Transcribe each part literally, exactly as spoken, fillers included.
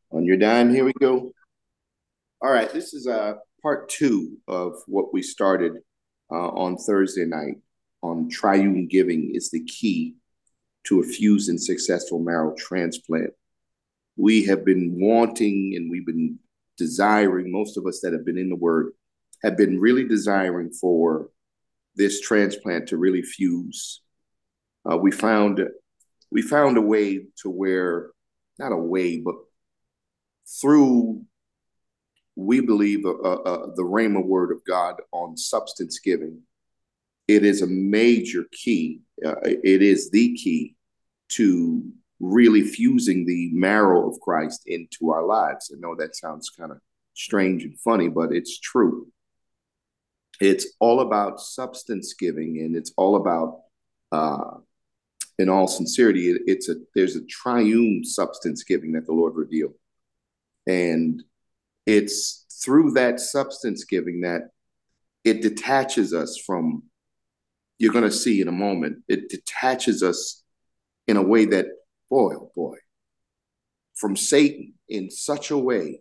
On your dime, here we go. All right, this is uh, part two of what we started uh, on Thursday night on triune giving is the key to a fused and successful marrow transplant. We have been wanting and we've been desiring, most of us that have been in the Word have been really desiring for this transplant to really fuse. Uh, we found we found a way to where, not a way, but through we believe uh, uh, the Rhema word of God on substance giving. It is a major key. Uh, it is the key to really fusing the marrow of Christ into our lives. I know that sounds kind of strange and funny, but it's true. It's all about substance giving, and it's all about, uh, in all sincerity, it, it's a there's a triune substance giving that the Lord revealed, and it's through that substance giving that it detaches us from, you're going to see in a moment, it detaches us in a way that, boy, oh boy, from Satan in such a way,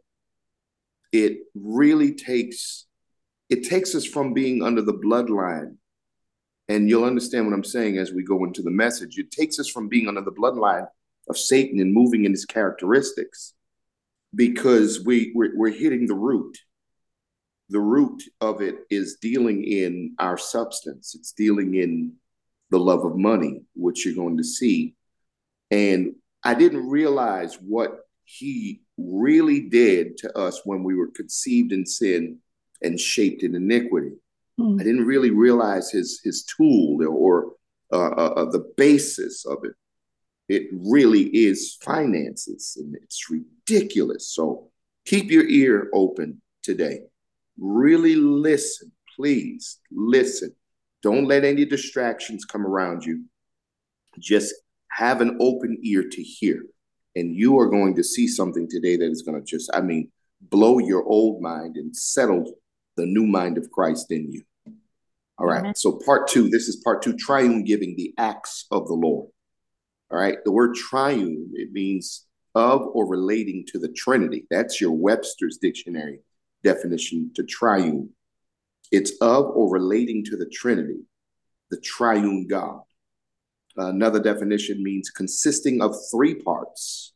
it really takes, it takes us from being under the bloodline. And you'll understand what I'm saying as we go into the message. It takes us from being under the bloodline of Satan and moving in his characteristics because we, we're, we're hitting the root. The root of it is dealing in our substance. It's dealing in the love of money, which you're going to see. And I didn't realize what he really did to us when we were conceived in sin and shaped in iniquity. Mm. I didn't really realize his his tool or uh, uh, the basis of it. It really is finances, and it's ridiculous. So keep your ear open today. Really listen, please listen. Don't let any distractions come around you. Just have an open ear to hear. And you are going to see something today that is going to just, I mean, blow your old mind and settle the new mind of Christ in you. All right. Amen. So part two, this is part two, triune giving, the acts of the Lord. All right. The word triune, it means of or relating to the Trinity. That's your Webster's dictionary definition to triune. It's of or relating to the Trinity, the triune God. Another definition means consisting of three parts,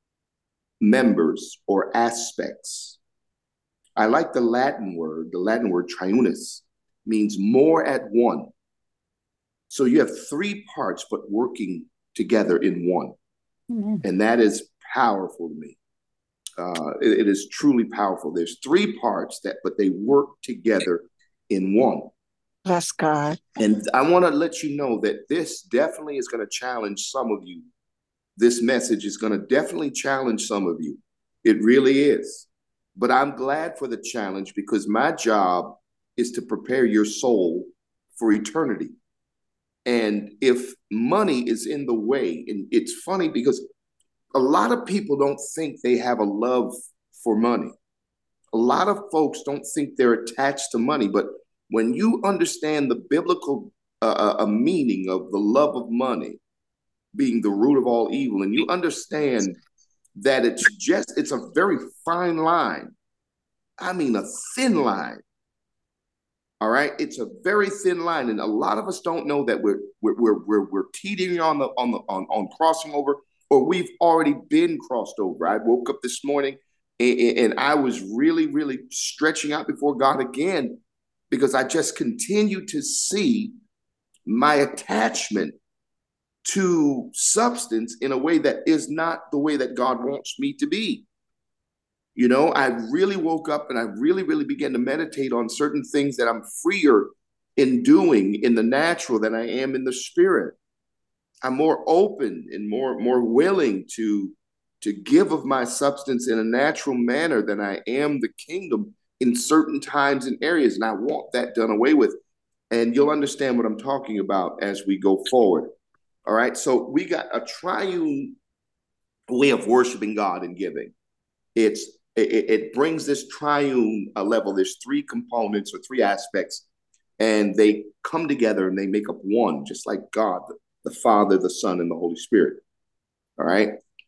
members, or aspects. I like the Latin word. The Latin word triunus means more at one. So you have three parts, but working together in one. Mm-hmm. And that is powerful to me. Uh, it, it is truly powerful. There's three parts that, but they work together in one. Bless God. And I want to let you know that this definitely is going to challenge some of you. This message is going to definitely challenge some of you. It really is. But I'm glad for the challenge because my job is to prepare your soul for eternity. And if money is in the way, and it's funny because a lot of people don't think they have a love for money. A lot of folks don't think they're attached to money, but when you understand the biblical uh, uh, meaning of the love of money being the root of all evil, and you understand that it's just, it's a very fine line. I mean, a thin line. All right, it's a very thin line, and a lot of us don't know that we're we're we're we're, we're teetering on the on the on, on crossing over, or we've already been crossed over. I woke up this morning and, and I was really, really stretching out before God again because I just continue to see my attachment to substance in a way that is not the way that God wants me to be. You know, I really woke up and I really, really began to meditate on certain things that I'm freer in doing in the natural than I am in the spirit. I'm more open and more, more willing to, to give of my substance in a natural manner than I am the kingdom in certain times and areas. And I want that done away with. And you'll understand what I'm talking about as we go forward. All right. So we got a triune way of worshiping God and giving. It's it, it brings this triune uh, level. There's three components or three aspects, and they come together and they make up one, just like God, the, the Father, the Son, and the Holy Spirit. All right.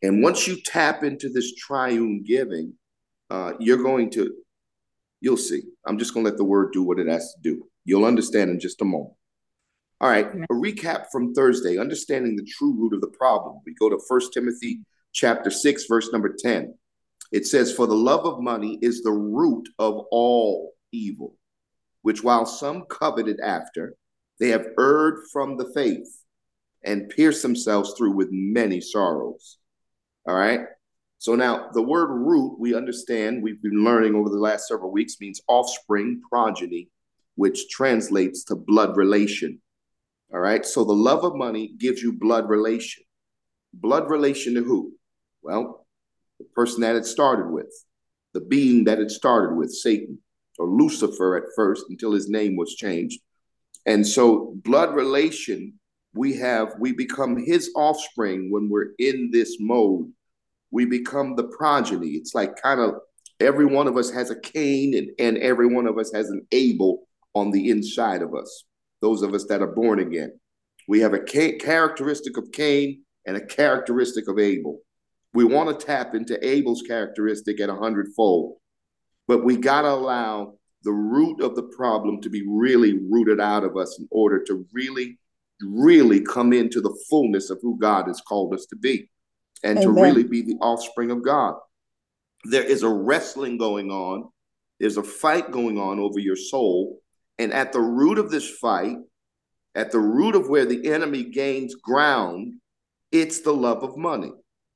And once you tap into this triune giving, uh, you're going to, you'll see. I'm just going to let the word do what it has to do. You'll understand in just a moment. All right, a recap from Thursday, understanding the true root of the problem. We go to First Timothy chapter six, verse number ten. It says, for the love of money is the root of all evil, which while some coveted after, they have erred from the faith and pierced themselves through with many sorrows. All right. So now the word root, we understand, we've been learning over the last several weeks, means offspring, progeny, which translates to blood relation. All right. So the love of money gives you blood relation. Blood relation to who? Well, the person that it started with, the being that it started with, Satan, or Lucifer at first, until his name was changed. And so blood relation, we have, we become his offspring when we're in this mode. We become the progeny. It's like kind of every one of us has a Cain, and, and every one of us has an Abel on the inside of us. Those of us that are born again. We have a characteristic of Cain and a characteristic of Abel. We want to tap into Abel's characteristic at a hundredfold, but we got to allow the root of the problem to be really rooted out of us in order to really, really come into the fullness of who God has called us to be and Amen. To really be the offspring of God. There is a wrestling going on. There's a fight going on over your soul. And at the root of this fight, at the root of where the enemy gains ground, it's the love of money.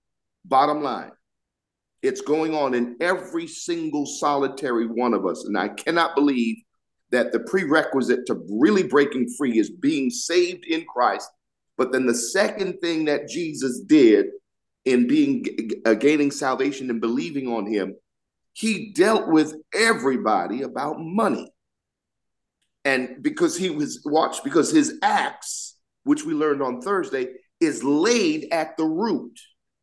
Bottom line, it's going on in every single solitary one of us. And I cannot believe that the prerequisite to really breaking free is being saved in Christ. But then the second thing that Jesus did in being uh, gaining salvation and believing on him, he dealt with everybody about money. And because he was watched, because his axe, which we learned on Thursday, is laid at the root.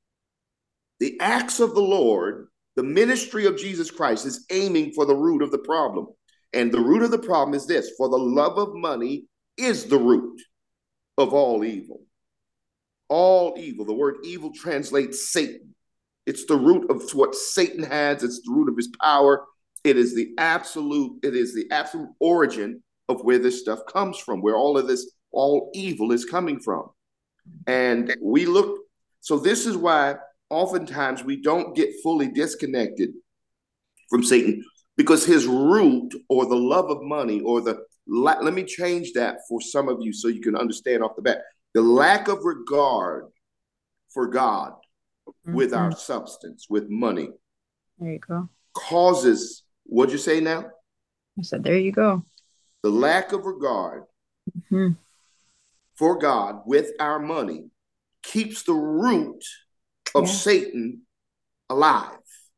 The acts of the Lord, the ministry of Jesus Christ, is aiming for the root of the problem. And the root of the problem is this: for the love of money is the root of all evil. All evil. The word evil translates Satan. It's the root of what Satan has. It's the root of his power. It is the absolute, it is the absolute origin of where this stuff comes from, where all of this, all evil is coming from. And we look, so this is why oftentimes we don't get fully disconnected from Satan, because his root, or the love of money, or the, let me change that for some of you so you can understand off the bat, the lack of regard for God mm-hmm. with our substance, with money. There you go. Causes, what'd you say now? I said, there you go. The lack of regard mm-hmm. for God with our money keeps the root of yeah. Satan alive.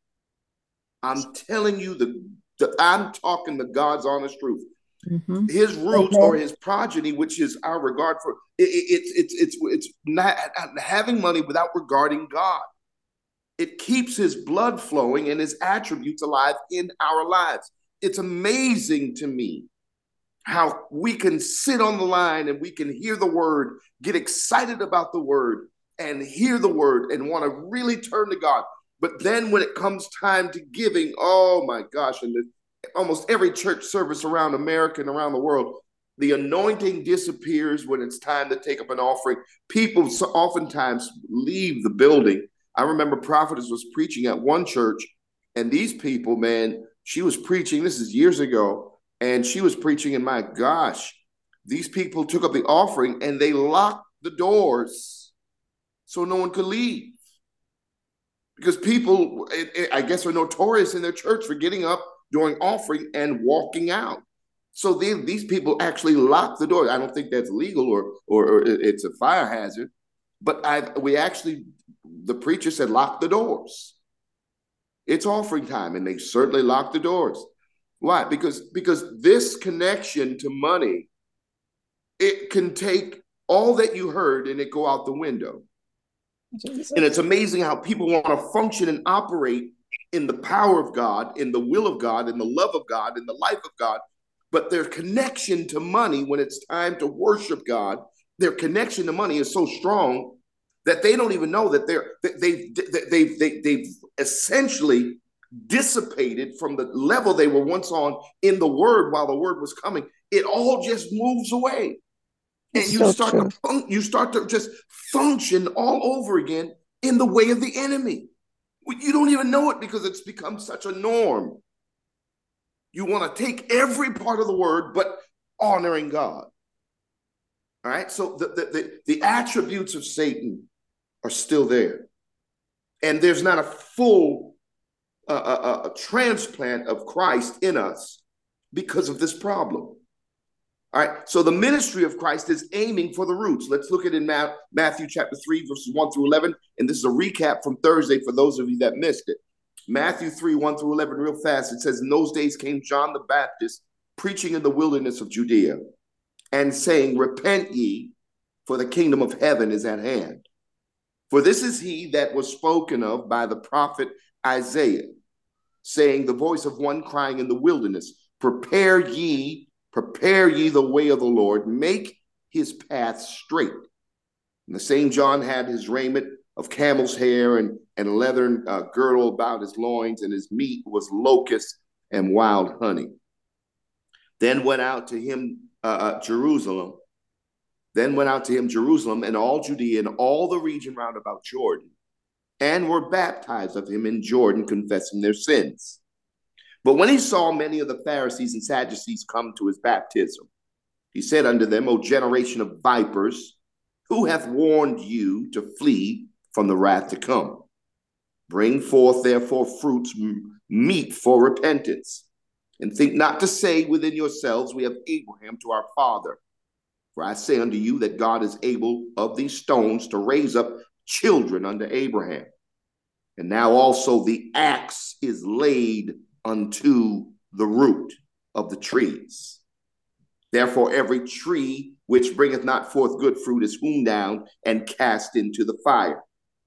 I'm telling you, the, the I'm talking the God's honest truth. Mm-hmm. His roots, okay. or his progeny, which is our regard for it, it, it's it's it's not having money without regarding God. It keeps his blood flowing and his attributes alive in our lives. It's amazing to me how we can sit on the line and we can hear the word, get excited about the word, and hear the word and want to really turn to God. But then when it comes time to giving, oh my gosh, and the, almost every church service around America and around the world, the anointing disappears when it's time to take up an offering. People so oftentimes leave the building. I remember Prophetess was preaching at one church, and these people, man, she was preaching, this is years ago, and she was preaching, and my gosh, these people took up the offering and they locked the doors so no one could leave. Because people, it, it, I guess, are notorious in their church for getting up during offering and walking out. So they, these people actually lock the door. I don't think that's legal, or, or, or it's a fire hazard. But I, we actually, the preacher said, lock the doors. It's offering time, and they certainly locked the doors. Why? Because, because this connection to money, it can take all that you heard and it go out the window. Jesus. And it's amazing how people want to function and operate in the power of God, in the will of God, in the love of God, in the life of God. But their connection to money, when it's time to worship God, their connection to money is so strong that they don't even know that they're they've they've they've, they've essentially dissipated from the level they were once on in the word while the word was coming. It all just moves away. It's And you so start true. to fun- you start to just function all over again in the way of the enemy. You don't even know it because it's become such a norm. You want to take every part of the word, but honoring God. All right. So the, the, the, the attributes of Satan are still there. And there's not a full uh, a, a transplant of Christ in us because of this problem. All right, so the ministry of Christ is aiming for the roots. Let's look at it in Matthew chapter three, verses one through eleven. And this is a recap from Thursday for those of you that missed it. Matthew three, one through eleven, real fast. It says, in those days came John the Baptist preaching in the wilderness of Judea and saying, repent ye, for the kingdom of heaven is at hand. For this is he that was spoken of by the prophet Isaiah, saying, the voice of one crying in the wilderness, prepare ye Prepare ye the way of the Lord, make his path straight. And the same John had his raiment of camel's hair and, and a leathern uh, girdle about his loins, and his meat was locust and wild honey. Then went out to him uh, uh, Jerusalem. Then went out to him Jerusalem and all Judea and all the region round about Jordan, and were baptized of him in Jordan, confessing their sins. But when he saw many of the Pharisees and Sadducees come to his baptism, he said unto them, O generation of vipers, who hath warned you to flee from the wrath to come? Bring forth therefore fruits meet for repentance, and think not to say within yourselves, we have Abraham to our father. For I say unto you that God is able of these stones to raise up children unto Abraham. And now also the axe is laid unto the root of the trees. Therefore, every tree which bringeth not forth good fruit is hewn down and cast into the fire.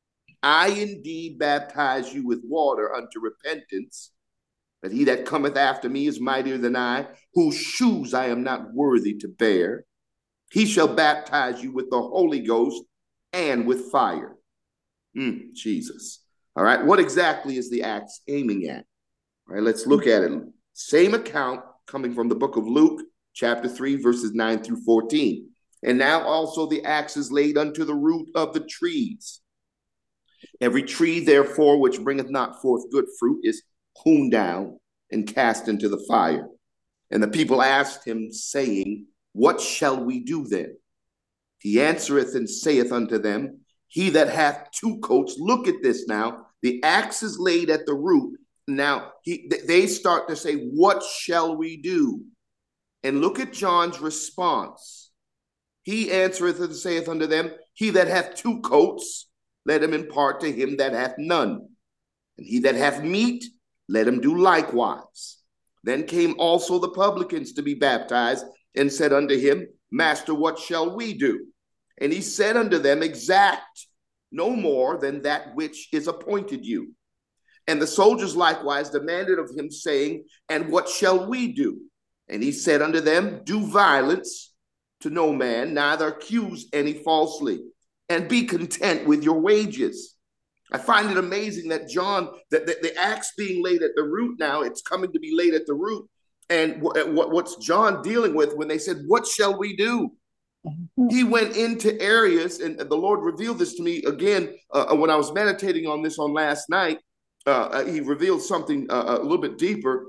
I indeed baptize you with water unto repentance, but he that cometh after me is mightier than I, whose shoes I am not worthy to bear. He shall baptize you with the Holy Ghost and with fire. Mm, Jesus. All right, what exactly is the axe aiming at? All right, let's look at it. Same account coming from the book of Luke, chapter three, verses nine through fourteen. And now also the axe is laid unto the root of the trees. Every tree, therefore, which bringeth not forth good fruit is hewn down and cast into the fire. And the people asked him, saying, what shall we do then? He answereth and saith unto them, he that hath two coats, look at this now, the axe is laid at the root. Now, he, they start to say, what shall we do? And look at John's response. He answereth and saith unto them, he that hath two coats, let him impart to him that hath none. And he that hath meat, let him do likewise. Then came also the publicans to be baptized, and said unto him, Master, what shall we do? And he said unto them, exact no more than that which is appointed you. And the soldiers likewise demanded of him, saying, and what shall we do? And he said unto them, do violence to no man, neither accuse any falsely, and be content with your wages. I find it amazing that John, that the, the axe being laid at the root now, it's coming to be laid at the root. And what, what, what's John dealing with when they said, what shall we do? He went into areas, and the Lord revealed this to me again uh, when I was meditating on this on last night. Uh, he revealed something uh, a little bit deeper.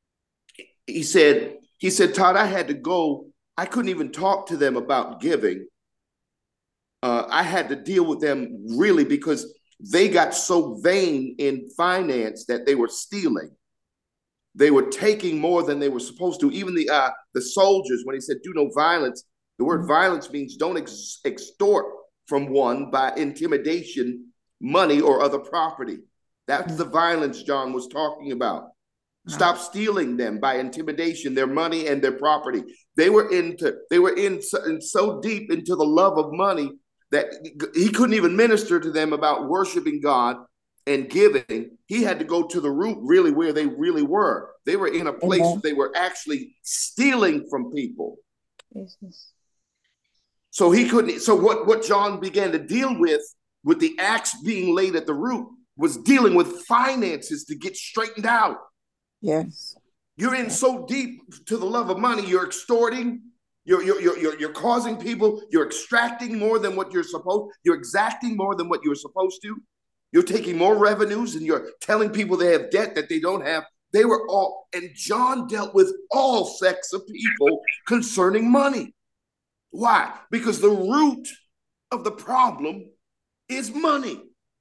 He said, he said, Todd, I had to go. I couldn't even talk to them about giving. Uh, I had to deal with them really because they got so vain in finance that they were stealing. They were taking more than they were supposed to. Even the uh, the soldiers, when he said, do no violence, the word violence means don't ex- extort from one by intimidation, money, or other property. That's the violence John was talking about. Stop stealing them by intimidation, their money and their property. They were into, they were in so, in so deep into the love of money that he couldn't even minister to them about worshiping God and giving. He had to go to the root, really, where they really were. They were in a place Amen. where they were actually stealing from people. Jesus. So he couldn't. So what, what John began to deal with with the axe being laid at the root, was dealing with finances to get straightened out. Yes. You're in so deep to the love of money, you're extorting, you're, you're, you're, you're causing people, you're extracting more than what you're supposed, you're exacting more than what you're supposed to. You're taking more revenues and you're telling people they have debt that they don't have. They were all, and John dealt with all sects of people concerning money. Why? Because the root of the problem is money.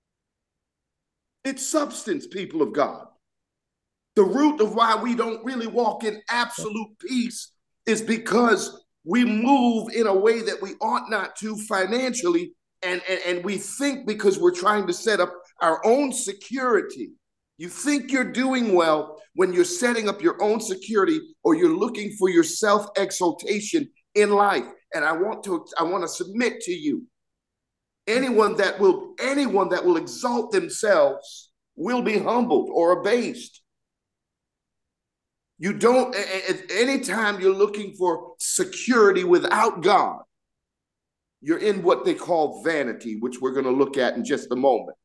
It's substance, people of God. The root of why we don't really walk in absolute peace is because we move in a way that we ought not to financially, and, and, and we think because we're trying to set up our own security. You think you're doing well when you're setting up your own security or you're looking for your self-exaltation in life. And I want to, I want to submit to you, anyone that will, anyone that will exalt themselves will be humbled or abased. You don't, anytime you're looking for security without God, you're in what they call vanity, which we're going to look at in just a moment.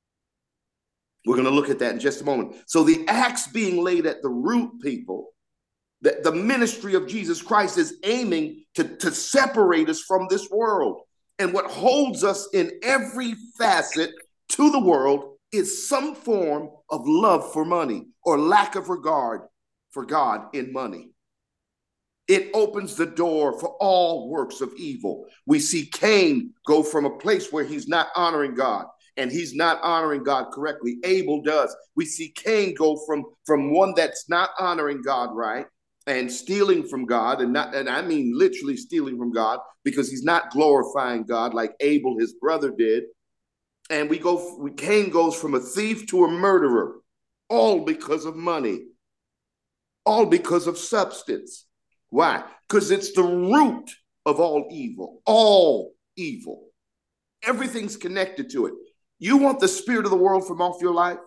We're going to look at that in just a moment. So the axe being laid at the root, people, the, the ministry of Jesus Christ is aiming to, to separate us from this world. And what holds us in every facet to the world is some form of love for money or lack of regard for God in money. It opens the door for all works of evil. We see Cain go from a place where he's not honoring God, and he's not honoring God correctly. Abel does. We see Cain go from, from one that's not honoring God right and stealing from God, and not, and I mean literally stealing from God, because he's not glorifying God like Abel, his brother, did. And we go, Cain goes from a thief to a murderer, all because of money, all because of substance. Why? Because it's the root of all evil, all evil. Everything's connected to it. You want the spirit of the world from off your life?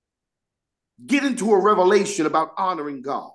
Get into a revelation about honoring God.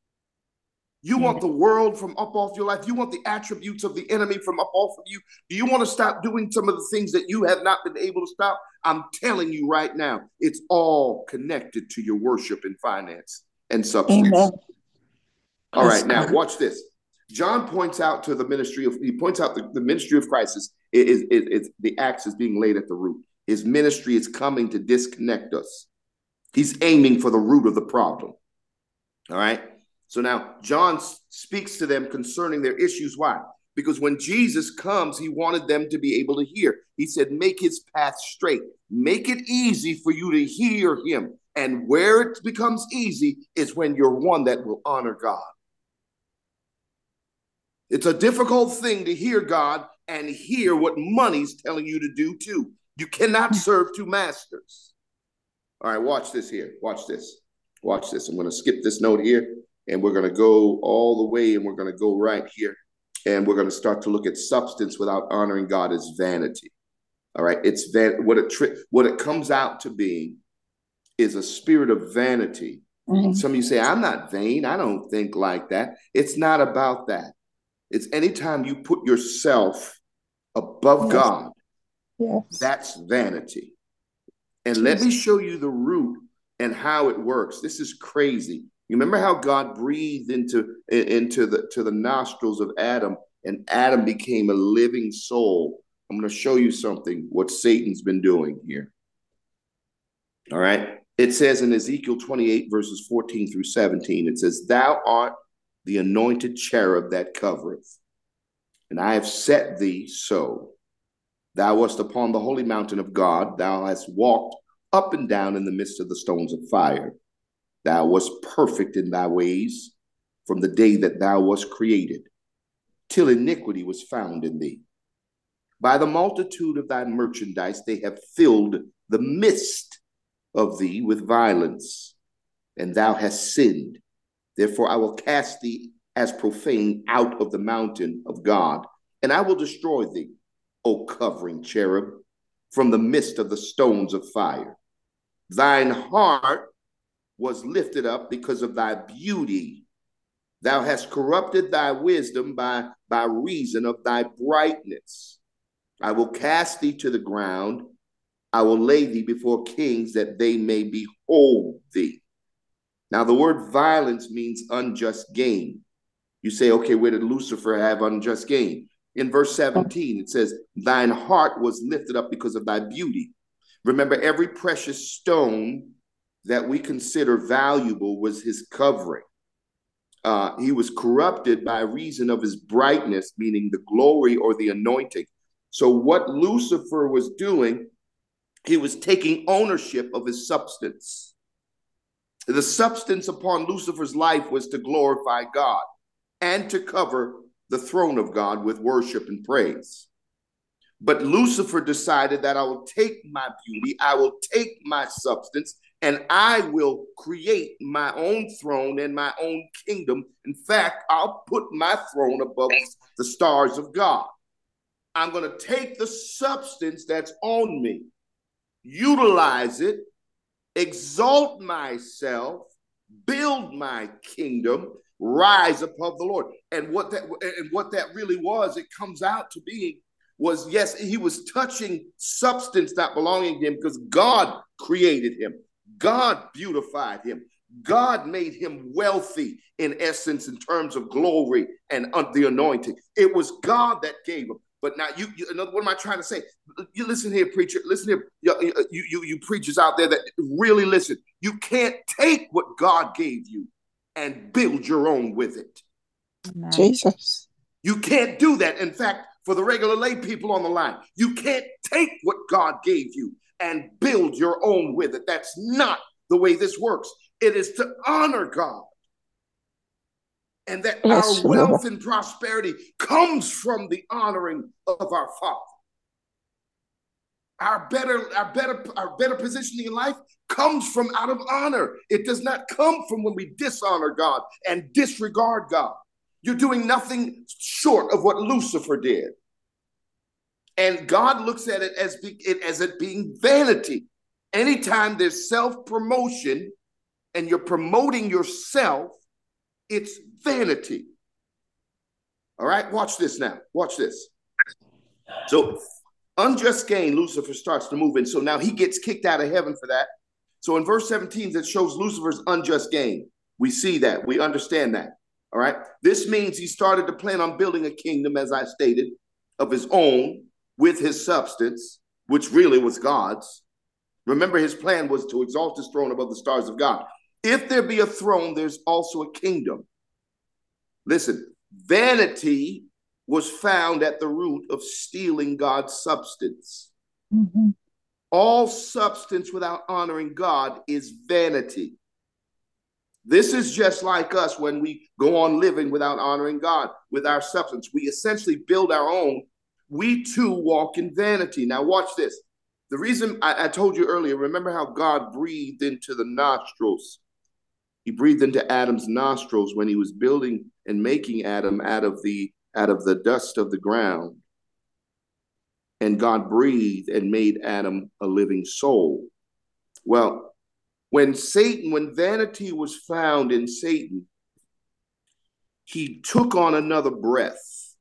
You want the world from up off your life? You want the attributes of the enemy from up off of you? Do you want to stop doing some of the things that you have not been able to stop? I'm telling you right now, it's all connected to your worship and finance and substance. Amen. All right, now watch this. John points out to the ministry of, he points out the, the ministry of Christ is, is, is, is the axe is being laid at the root. His ministry is coming to disconnect us. He's aiming for the root of the problem. All right. So now John speaks to them concerning their issues. Why? Because when Jesus comes, he wanted them to be able to hear. He said, make his path straight. Make it easy for you to hear him. And where it becomes easy is when you're one that will honor God. It's a difficult thing to hear God and hear what money's telling you to do too. You cannot serve two masters. All right, watch this here. Watch this. Watch this. I'm going to skip this note here, and we're going to go all the way, and we're going to go right here, and we're going to start to look at substance without honoring God as vanity. All right, it's van- what it tri- what it comes out to being is a spirit of vanity. Mm-hmm. Some of you say, I'm not vain. I don't think like that. It's not about that. It's anytime you put yourself above yes. God, yes. That's vanity. And let me show you the root and how it works. This is crazy. You remember how God breathed into, into the, to the nostrils of Adam, and Adam became a living soul. I'm going to show you something, what Satan's been doing here. All right. It says in Ezekiel twenty-eight, verses fourteen through seventeen, it says, thou art the anointed cherub that covereth, and I have set thee so. Thou wast upon the holy mountain of God. Thou hast walked up and down in the midst of the stones of fire. Thou wast perfect in thy ways from the day that thou wast created, till iniquity was found in thee. By the multitude of thy merchandise they have filled the midst of thee with violence, and thou hast sinned. Therefore I will cast thee as profane out of the mountain of God, and I will destroy thee, O covering cherub, from the midst of the stones of fire. Thine heart was lifted up because of thy beauty. Thou hast corrupted thy wisdom by, by reason of thy brightness. I will cast thee to the ground, I will lay thee before kings that they may behold thee. Now, the word violence means unjust gain. You say, okay, where did Lucifer have unjust gain? In verse seventeen, it says, thine heart was lifted up because of thy beauty. Remember, every precious stone that we consider valuable was his covering. Uh, he was corrupted by reason of his brightness, meaning the glory or the anointing. So what Lucifer was doing, he was taking ownership of his substance. The substance upon Lucifer's life was to glorify God and to cover the throne of God with worship and praise. But Lucifer decided that I will take my beauty, I will take my substance, and I will create my own throne and my own kingdom. In fact, I'll put my throne above the stars of God. I'm going to take the substance that's on me, utilize it, exalt myself, build my kingdom, rise above the Lord. And what that and what that really was, it comes out to being was, yes, he was touching substance not belonging to him because God created him. God beautified him. God made him wealthy in essence in terms of glory and the anointing. It was God that gave him. But now, you, you, what am I trying to say? You listen here, preacher. Listen here, you, you, you preachers out there that really listen. You can't take what God gave you and build your own with it. Jesus. You can't do that. In fact, for the regular lay people on the line, you can't take what God gave you and build your own with it. That's not the way this works. It is to honor God. And that yes, our wealth Lord. And prosperity comes from the honoring of our Father. Our better, our better, our better positioning in life comes from out of honor. It does not come from when we dishonor God and disregard God. You're doing nothing short of what Lucifer did. And God looks at it as, be, it, as it being vanity. Anytime there's self-promotion and you're promoting yourself, it's vanity. All right, watch this now. Watch this. So unjust gain, Lucifer starts to move in. So now he gets kicked out of heaven for that. So in verse seventeen, it shows Lucifer's unjust gain. We see that. We understand that. All right. This means he started to plan on building a kingdom, as I stated, of his own with his substance, which really was God's. Remember, his plan was to exalt his throne above the stars of God. If there be a throne, there's also a kingdom. Listen, vanity was found at the root of stealing God's substance. Mm-hmm. All substance without honoring God is vanity. This is just like us when we go on living without honoring God with our substance. We essentially build our own. We too walk in vanity. Now watch this. The reason I, I told you earlier, remember how God breathed into the nostrils. He breathed into Adam's nostrils when he was building and making Adam out of the out of the dust of the ground. And God breathed and made Adam a living soul. Well, when Satan, when vanity was found in Satan, he took on another breath.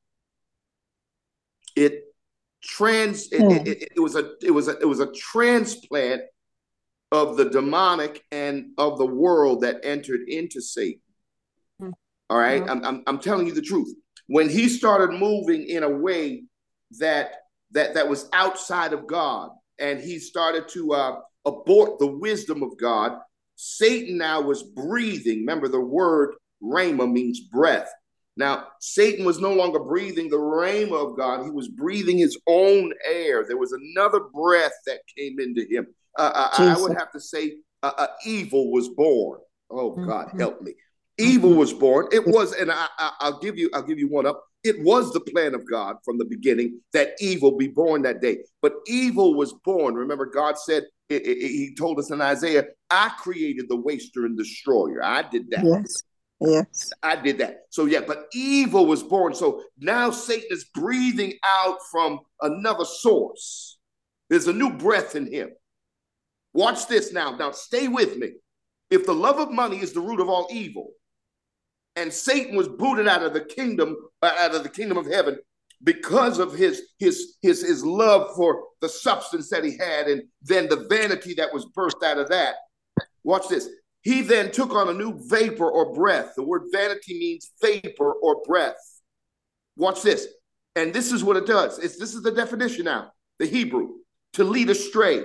It trans it, mm. it, it, it was a it was a it was a transplant of the demonic and of the world that entered into Satan. Mm. All right, mm. I'm, I'm I'm telling you the truth. When he started moving in a way that that that was outside of God, and he started to uh, abort the wisdom of God, Satan now was breathing. Remember, the word rhema means breath. Now, Satan was no longer breathing the rhema of God. He was breathing his own air. There was another breath that came into him. Uh, I, I would have to say uh, uh, evil was born. Oh, God, mm-hmm. help me. Evil was born. It was, and I, I, I'll give you, I'll give you one up. It was the plan of God from the beginning that evil be born that day. But evil was born. Remember, God said, it, it, he told us in Isaiah, I created the waster and destroyer. I did that. Yes. Yes. I did that. So, yeah, but evil was born. So now Satan is breathing out from another source. There's a new breath in him. Watch this now. Now, stay with me. If the love of money is the root of all evil, and Satan was booted out of the kingdom, uh, out of the kingdom of heaven, because of his, his, his, his love for the substance that he had, and then the vanity that was birthed out of that. Watch this. He then took on a new vapor or breath. The word vanity means vapor or breath. Watch this. And this is what it does. It's, this is the definition now, the Hebrew. To lead astray,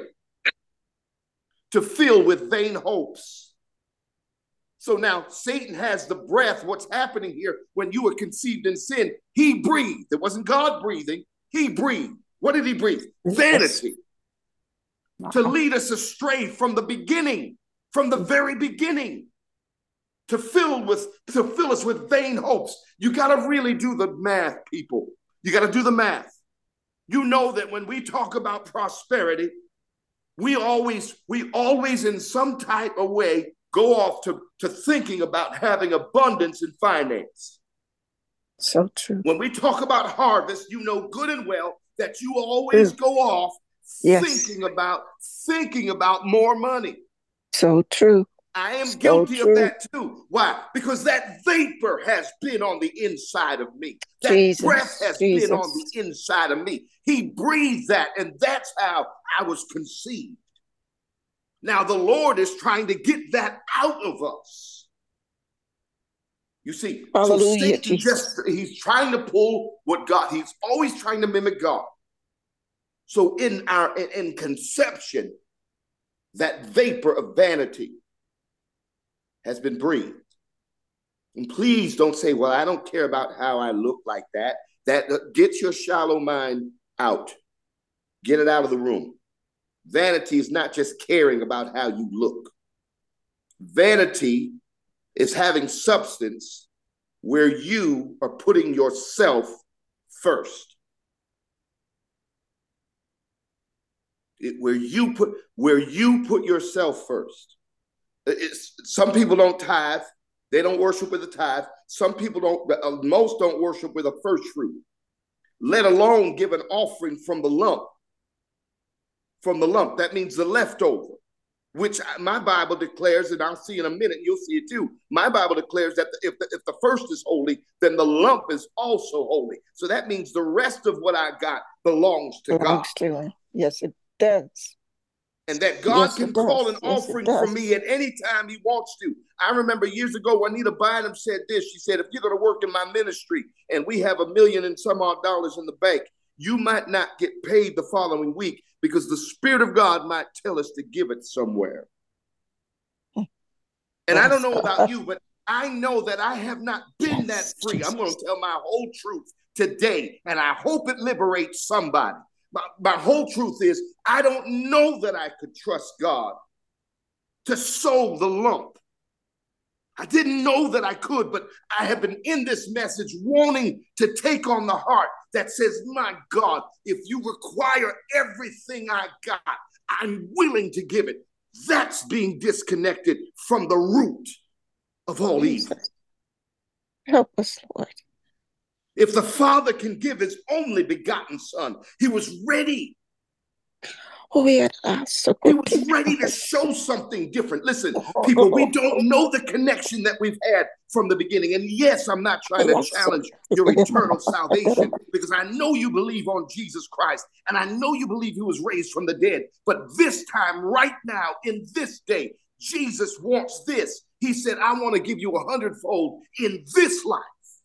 to fill with vain hopes. So now Satan has the breath. What's happening here, when you were conceived in sin, he breathed. It wasn't God breathing. He breathed. What did he breathe? Vanity. Wow. To lead us astray from the beginning, from the very beginning, to fill with, to fill us with vain hopes. You got to really do the math, people. You got to do the math. You know that when we talk about prosperity, we always, we always in some type of way go off to, to thinking about having abundance in finance. So true. When we talk about harvest, you know good and well that you always true. Go off yes. thinking about, thinking about more money. So true. I am so guilty true. of that too. Why? Because that vapor has been on the inside of me. That Jesus, breath has Jesus. been on the inside of me. He breathed that, and that's how I was conceived. Now the Lord is trying to get that out of us. You see, Hallelujah, so Satan Jesus. just, he's trying to pull what God, he's always trying to mimic God. So in our, in, in conception, that vapor of vanity has been breathed. And please don't say, well, I don't care about how I look like that. That uh, get your shallow mind out. Get it out of the room. Vanity is not just caring about how you look. Vanity is having substance where you are putting yourself first. It, where you put where you put yourself first. It's, some people don't tithe. They don't worship with a tithe. Some people don't, uh, most don't worship with a first fruit, let alone give an offering from the lump. From the lump, that means the leftover, which my Bible declares, and I'll see in a minute, you'll see it too. My Bible declares that if the, if the first is holy, then the lump is also holy. So that means the rest of what I got belongs to belongs God. To him. Yes, it does. And that God yes, can call an yes, offering from me at any time he wants to. I remember years ago, Juanita Bynum said this. She said, if you're going to work in my ministry and we have a million and some odd dollars in the bank, you might not get paid the following week because the Spirit of God might tell us to give it somewhere. And yes, I don't know about you, but I know that I have not been yes, that free. Jesus. I'm going to tell my whole truth today, and I hope it liberates somebody. My, my whole truth is, I don't know that I could trust God to sow the lump. I didn't know that I could, but I have been in this message wanting to take on the heart that says, my God, if you require everything I got, I'm willing to give it. That's being disconnected from the root of all evil. Help us, Lord. If the Father can give his only begotten Son, he was ready. Oh, yeah. So he was ready to show something different. Listen, people, we don't know the connection that we've had from the beginning. And yes, I'm not trying to challenge your eternal salvation, because I know you believe on Jesus Christ, and I know you believe he was raised from the dead. But this time, right now, in this day, Jesus wants this. He said, I want to give you a hundredfold in this life.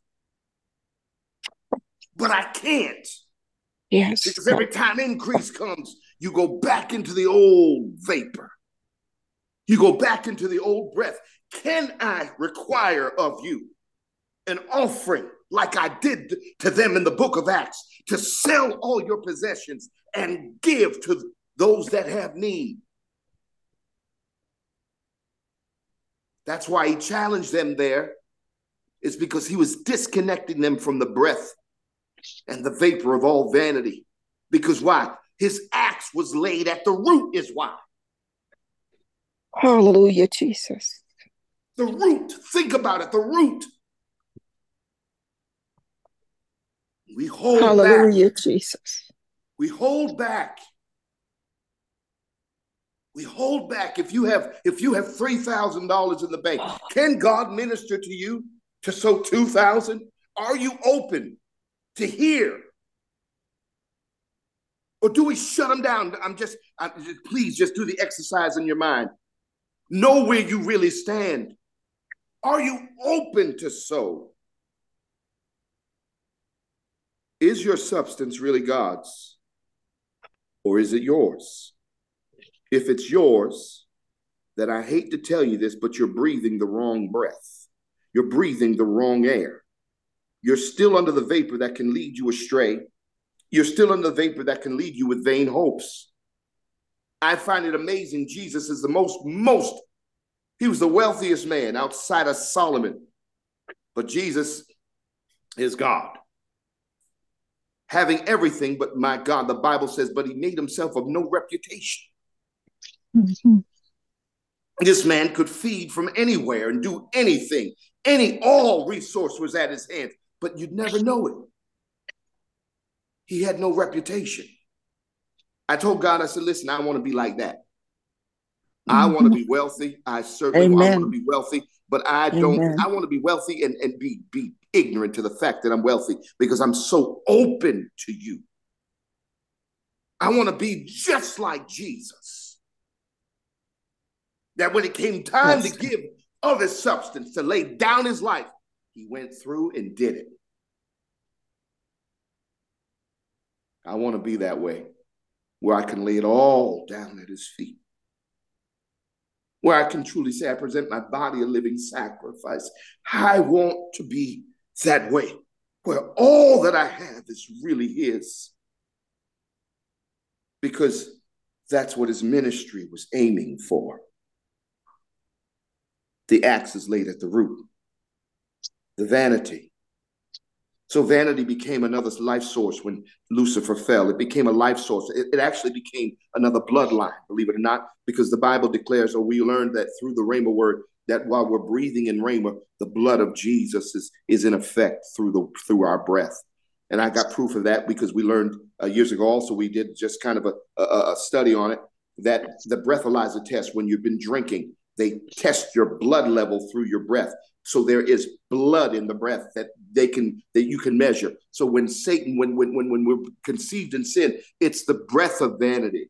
But I can't. Yes. Because every time increase comes, you go back into the old vapor. You go back into the old breath. Can I require of you an offering like I did to them in the book of Acts, to sell all your possessions and give to those that have need? That's why he challenged them there, is because he was disconnecting them from the breath and the vapor of all vanity. Because why? His axe was laid at the root is why. Hallelujah, Jesus. The root. Think about it. The root. We hold Hallelujah, back. Jesus. We hold back. We hold back. If you have, if you have three thousand dollars in the bank, can God minister to you to sow two thousand dollars? Are you open to hear Or do we shut them down? I'm just, I'm just, please just do the exercise in your mind. Know where you really stand. Are you open to sow? Is your substance really God's? Or is it yours? If it's yours, then I hate to tell you this, but you're breathing the wrong breath. You're breathing the wrong air. You're still under the vapor that can lead you astray. You're still under the vapor that can lead you with vain hopes. I find it amazing. Jesus is the most, most, he was the wealthiest man outside of Solomon. But Jesus is God. Having everything, but my God, the Bible says, but he made himself of no reputation. Mm-hmm. This man could feed from anywhere and do anything. Any, all resource was at his hands, but you'd never know it. He had no reputation. I told God, I said, listen, I want to be like that. Mm-hmm. I want to be wealthy. I certainly I want to be wealthy, but I don't, Amen. I want to be wealthy and, and be, be ignorant to the fact that I'm wealthy because I'm so open to you. I want to be just like Jesus. That when it came time yes. to give of his substance, to lay down his life, he went through and did it. I want to be that way, where I can lay it all down at his feet. Where I can truly say, I present my body a living sacrifice. I want to be that way, where all that I have is really his. Because that's what his ministry was aiming for. The axe is laid at the root. The vanity. So vanity became another life source when Lucifer fell. It became a life source. It, it actually became another bloodline, believe it or not, because the Bible declares, or we learned that through the Rhema word, that while we're breathing in Rhema, the blood of Jesus is, is in effect through the through our breath. And I got proof of that because we learned uh, years ago also, we did just kind of a, a, a study on it, that the breathalyzer test, when you've been drinking, they test your blood level through your breath. So there is blood in the breath that they can that you can measure. So when Satan, when when when when we're conceived in sin, it's the breath of vanity.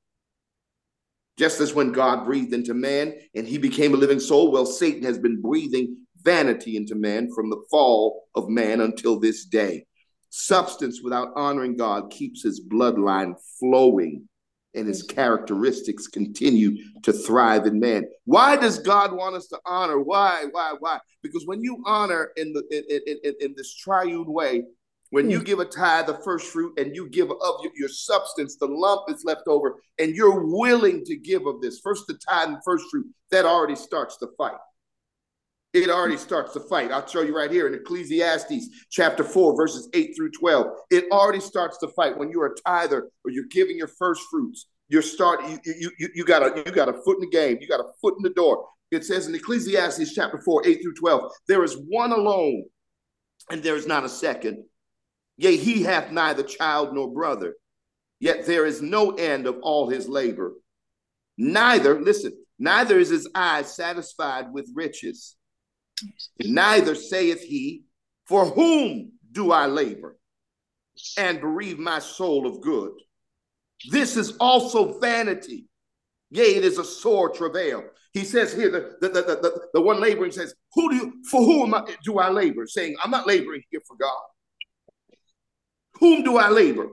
Just as when God breathed into man and he became a living soul, well, Satan has been breathing vanity into man from the fall of man until this day. Substance without honoring God keeps his bloodline flowing, and his characteristics continue to thrive in man. Why does God want us to honor? Why, why, why? Because when you honor in the in, in, in this triune way, when you give a tithe, the first fruit, and you give of your, your substance, the lump is left over, and you're willing to give of this, first the tithe and first fruit, that already starts the fight. It already starts the fight. I'll show you right here in Ecclesiastes chapter four, verses eight through twelve. It already starts the fight when you're a tither or you're giving your first fruits. You're starting, you, you, you, you, got a, you got a foot in the game. You got a foot in the door. It says in Ecclesiastes chapter four, eight through twelve, there is one alone and there is not a second. Yea, he hath neither child nor brother, yet there is no end of all his labor. Neither, listen, neither is his eye satisfied with riches. Neither saith he, for whom do I labor and bereave my soul of good? This is also vanity. Yea, it is a sore travail. He says here, the, the, the, the, the one laboring says, who do you, for whom do I labor? Saying, I'm not laboring here for God. Whom do I labor?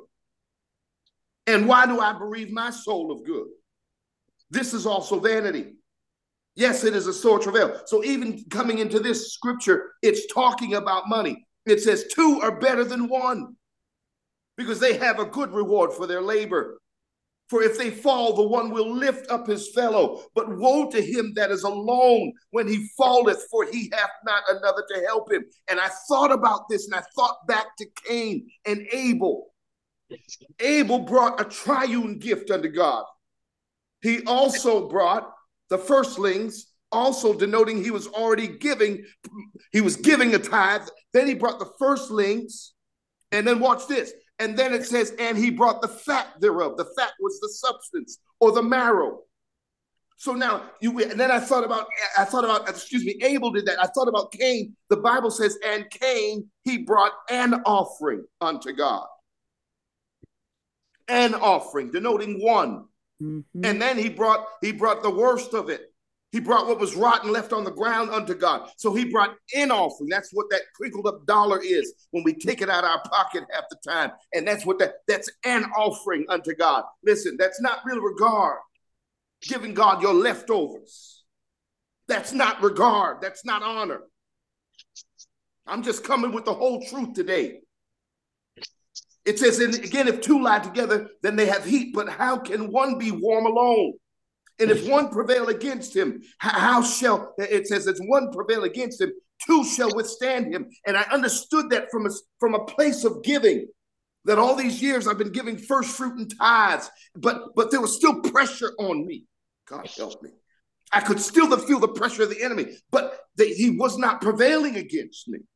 And why do I bereave my soul of good? This is also vanity. Yes, it is a sore travail. So even coming into this scripture, it's talking about money. It says two are better than one because they have a good reward for their labor. For if they fall, the one will lift up his fellow. But woe to him that is alone when he falleth, for he hath not another to help him. And I thought about this, and I thought back to Cain and Abel. Abel brought a triune gift unto God. He also brought the firstlings, also denoting he was already giving, he was giving a tithe. Then he brought the firstlings, and then watch this. And then it says, and he brought the fat thereof. The fat was the substance or the marrow. So now, you, and then I thought about, I thought about, excuse me, Abel did that. I thought about Cain. The Bible says, and Cain, he brought an offering unto God. an offering, denoting one. Mm-hmm. And then he brought he brought the worst of it. He brought what was rotten left on the ground unto God. So he brought an offering. That's what that crinkled up dollar is when we take it out of our pocket half the time. And that's what that, that's an offering unto God. Listen, that's not real regard. Giving God your leftovers. That's not regard. That's not honor. I'm just coming with the whole truth today. It says, and again, if two lie together, then they have heat. But how can one be warm alone? And if one prevail against him, how shall, it says, if one prevail against him, two shall withstand him. And I understood that from a, from a place of giving, that all these years I've been giving first fruit and tithes, but, but there was still pressure on me. God help me. I could still feel the pressure of the enemy, but the, he was not prevailing against me.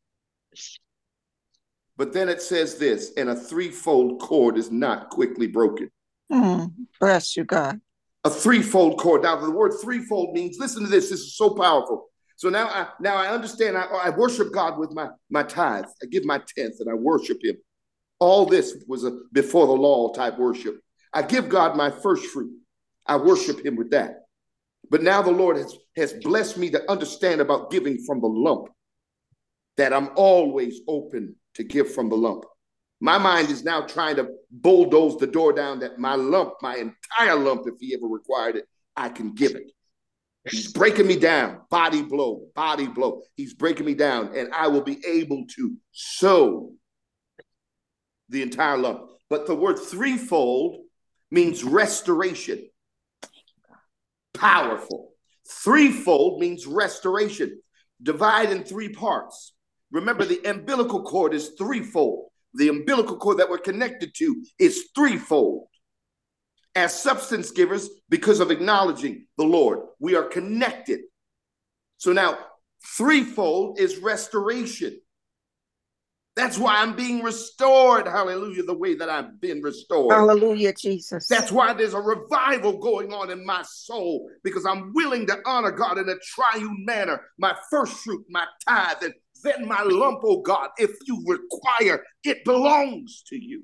But then it says this, and a threefold cord is not quickly broken. Mm, bless you, God. A threefold cord. Now, the word threefold means, listen to this, this is so powerful. So now I now I understand, I, I worship God with my, my tithe. I give my tenth and I worship him. All this was a before the law type worship. I give God my first fruit. I worship him with that. But now the Lord has, has blessed me to understand about giving from the lump, that I'm always open to give from the lump. My mind is now trying to bulldoze the door down that my lump, my entire lump, if he ever required it, I can give it. He's breaking me down, body blow, body blow. He's breaking me down, and I will be able to sow the entire lump. But the word threefold means restoration. Powerful. Threefold means restoration. Divide in three parts. Remember, the umbilical cord is threefold. The umbilical cord that we're connected to is threefold. As substance givers, because of acknowledging the Lord, we are connected. So now, threefold is restoration. That's why I'm being restored, hallelujah, the way that I've been restored. Hallelujah, Jesus. That's why there's a revival going on in my soul, because I'm willing to honor God in a triune manner. My first fruit, my tithe, and then my lump, oh God, if you require, it belongs to you.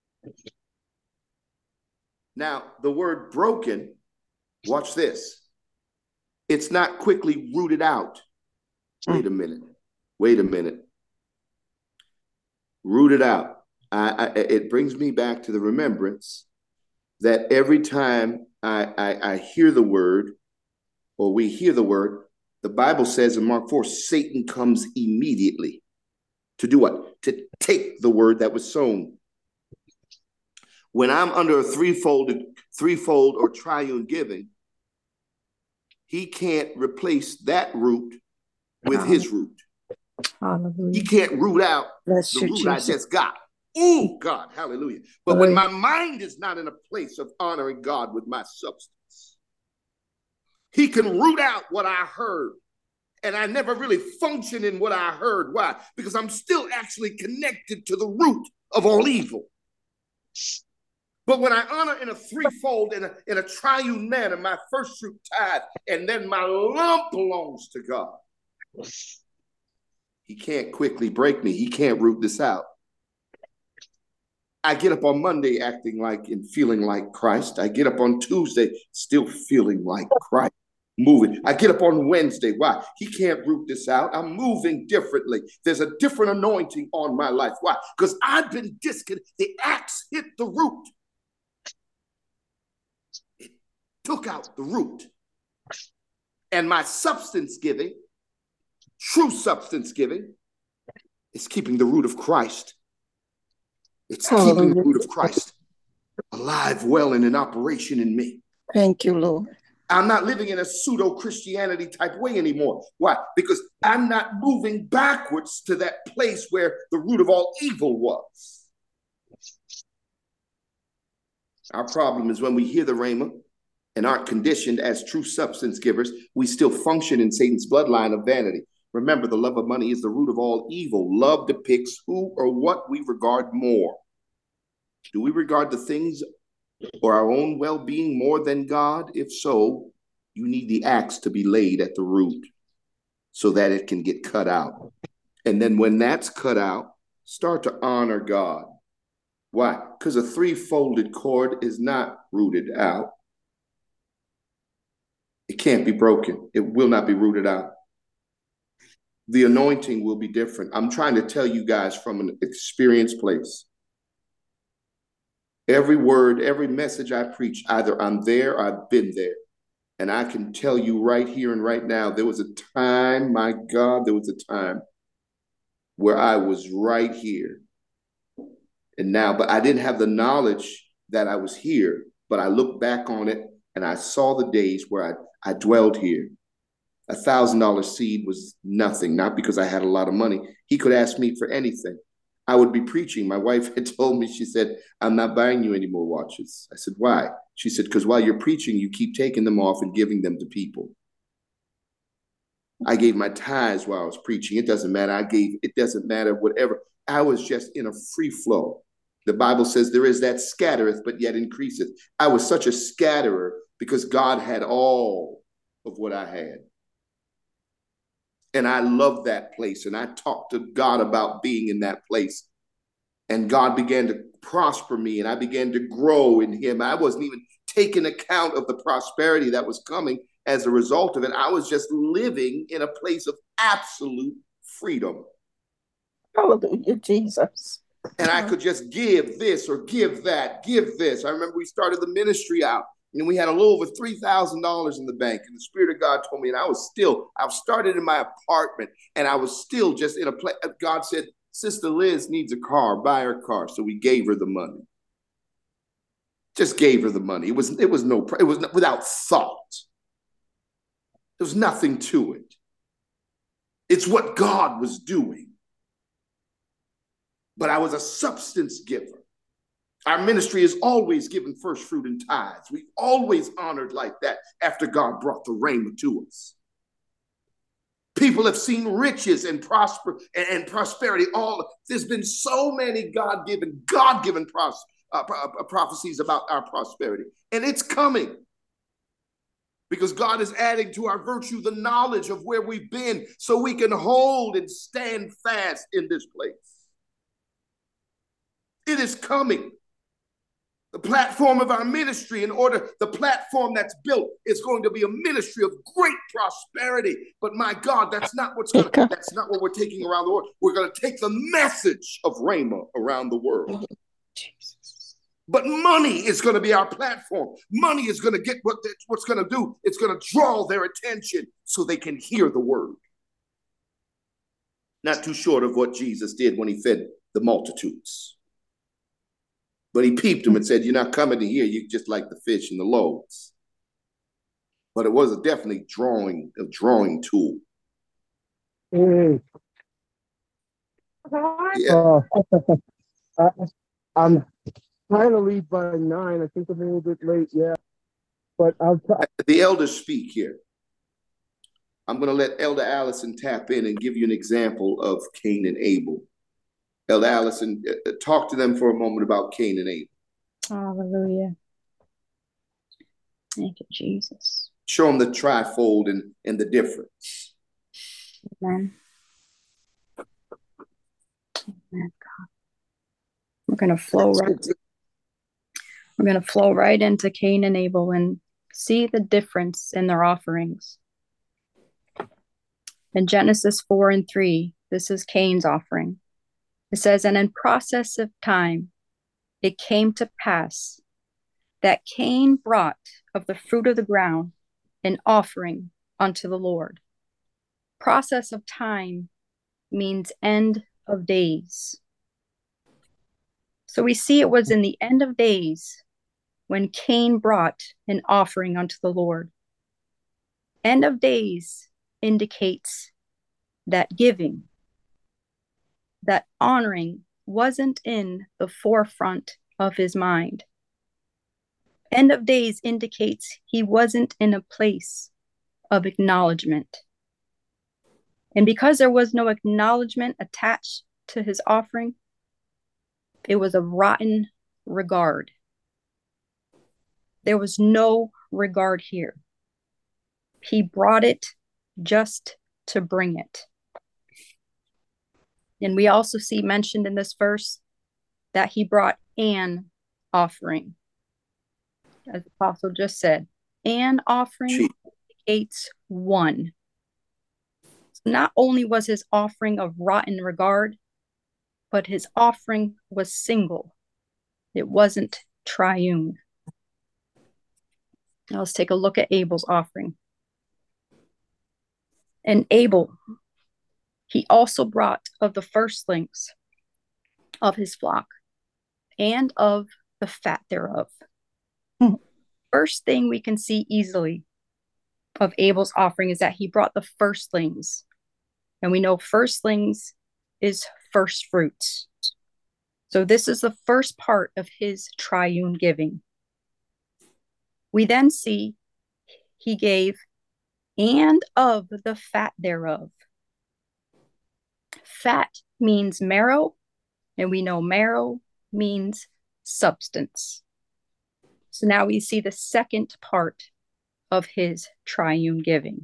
Now, the word broken, watch this. It's not quickly rooted out. Wait a minute. Wait a minute. Rooted out. I, I, it brings me back to the remembrance that every time I, I, I hear the word, or we hear the word, the Bible says in Mark four, Satan comes immediately to do what? To take the word that was sown. When I'm under a threefold, threefold or triune giving, he can't replace that root with his root. Hallelujah. He can't root out Bless the you, root Jesus. I just got. Oh, God, hallelujah. But when my mind is not in a place of honoring God with my substance, he can root out what I heard. And I never really function in what I heard. Why? Because I'm still actually connected to the root of all evil. But when I honor in a threefold, in a, in a triune manner, my first fruit tithe, and then my lump belongs to God, he can't quickly break me. He can't root this out. I get up on Monday acting like and feeling like Christ. I get up on Tuesday still feeling like Christ. Moving. I get up on Wednesday. Why? He can't root this out. I'm moving differently. There's a different anointing on my life. Why? Because I've been disconnected. The axe hit the root. It took out the root. And my substance giving, true substance giving, is keeping the root of Christ. It's Hallelujah. keeping the root of Christ alive, well, and in operation in me. Thank you, Lord. I'm not living in a pseudo-Christianity type way anymore. Why? Because I'm not moving backwards to that place where the root of all evil was. Our problem is when we hear the rhema and aren't conditioned as true substance givers, we still function in Satan's bloodline of vanity. Remember, the love of money is the root of all evil. Love depicts who or what we regard more. Do we regard the things or our own well-being more than God? If so, you need the axe to be laid at the root so that it can get cut out. And then when that's cut out, start to honor God Why? Because a three-folded cord is not rooted out. It can't be broken. It will not be rooted out. The anointing will be different. I'm trying to tell you guys from an experienced place. Every word, every message I preach, either I'm there or I've been there. And I can tell you right here and right now, there was a time, my God, there was a time where I was right here. And now, but I didn't have the knowledge that I was here, but I look back on it and I saw the days where I, I dwelled here. A thousand dollar seed was nothing, not because I had a lot of money. He could ask me for anything. I would be preaching. My wife had told me, she said, I'm not buying you any more watches. I said, why? She said, because while you're preaching, you keep taking them off and giving them to people. I gave my tithes while I was preaching. It doesn't matter. I gave, it doesn't matter, whatever. I was just in a free flow. The Bible says there is that scattereth, but yet increaseth. I was such a scatterer because God had all of what I had. And I loved that place. And I talked to God about being in that place. And God began to prosper me and I began to grow in him. I wasn't even taking account of the prosperity that was coming as a result of it. I was just living in a place of absolute freedom. Hallelujah, Jesus. And I could just give this or give that, give this. I remember we started the ministry out and we had a little over three thousand dollars in the bank. And the Spirit of God told me, and I was still, I started in my apartment and I was still just in a place. God said, Sister Liz needs a car, buy her a car. So we gave her the money. Just gave her the money. It was, it was no, it was without thought. There was nothing to it. It's what God was doing. But I was a substance giver. Our ministry has always given first fruit and tithes. We've always honored like that after God brought the rhema to us. People have seen riches and prosper and, and prosperity. All there's been so many God-given, God-given pros, uh, uh, prophecies about our prosperity, and it's coming because God is adding to our virtue the knowledge of where we've been, so we can hold and stand fast in this place. It is coming. The platform of our ministry, in order, the platform that's built is going to be a ministry of great prosperity. But my God, that's not what's going to, that's not what we're taking around the world. We're going to take the message of Rhema around the world. Jesus. But money is going to be our platform. Money is going to get what what's going to do. It's going to draw their attention so they can hear the word. Not too short of what Jesus did when he fed the multitudes. But he peeped him and said, you're not coming to here. You just like the fish and the loaves. But it was a definitely drawing, a drawing tool. Mm. Yeah. Uh, I, I'm trying to leave by nine. I think I'm a little bit late. Yeah. But I'll t- The elders speak here. I'm going to let Elder Allison tap in and give you an example of Cain and Abel. Elder Allison, uh, talk to them for a moment about Cain and Abel. Hallelujah. Thank you, Jesus. Show them the trifold and, and the difference. Amen. Amen, God. We're going to flow right. We're going to flow right into Cain and Abel and see the difference in their offerings. In Genesis four and three, this is Cain's offering. It says, and in process of time, it came to pass that Cain brought of the fruit of the ground an offering unto the Lord. Process of time means end of days. So we see it was in the end of days when Cain brought an offering unto the Lord. End of days indicates that giving, that honoring wasn't in the forefront of his mind. End of days indicates he wasn't in a place of acknowledgement. And because there was no acknowledgement attached to his offering, it was a rotten regard. There was no regard here. He brought it just to bring it. And we also see mentioned in this verse that he brought an offering. As the apostle just said, an offering Gee. indicates one. So not only was his offering of rotten regard, but his offering was single. It wasn't triune. Now let's take a look at Abel's offering. And Abel, he also brought of the firstlings of his flock and of the fat thereof. Hmm. First thing we can see easily of Abel's offering is that he brought the firstlings. And we know firstlings is first fruits. So this is the first part of his triune giving. We then see he gave and of the fat thereof. Fat means marrow, and we know marrow means substance. So now we see the second part of his triune giving.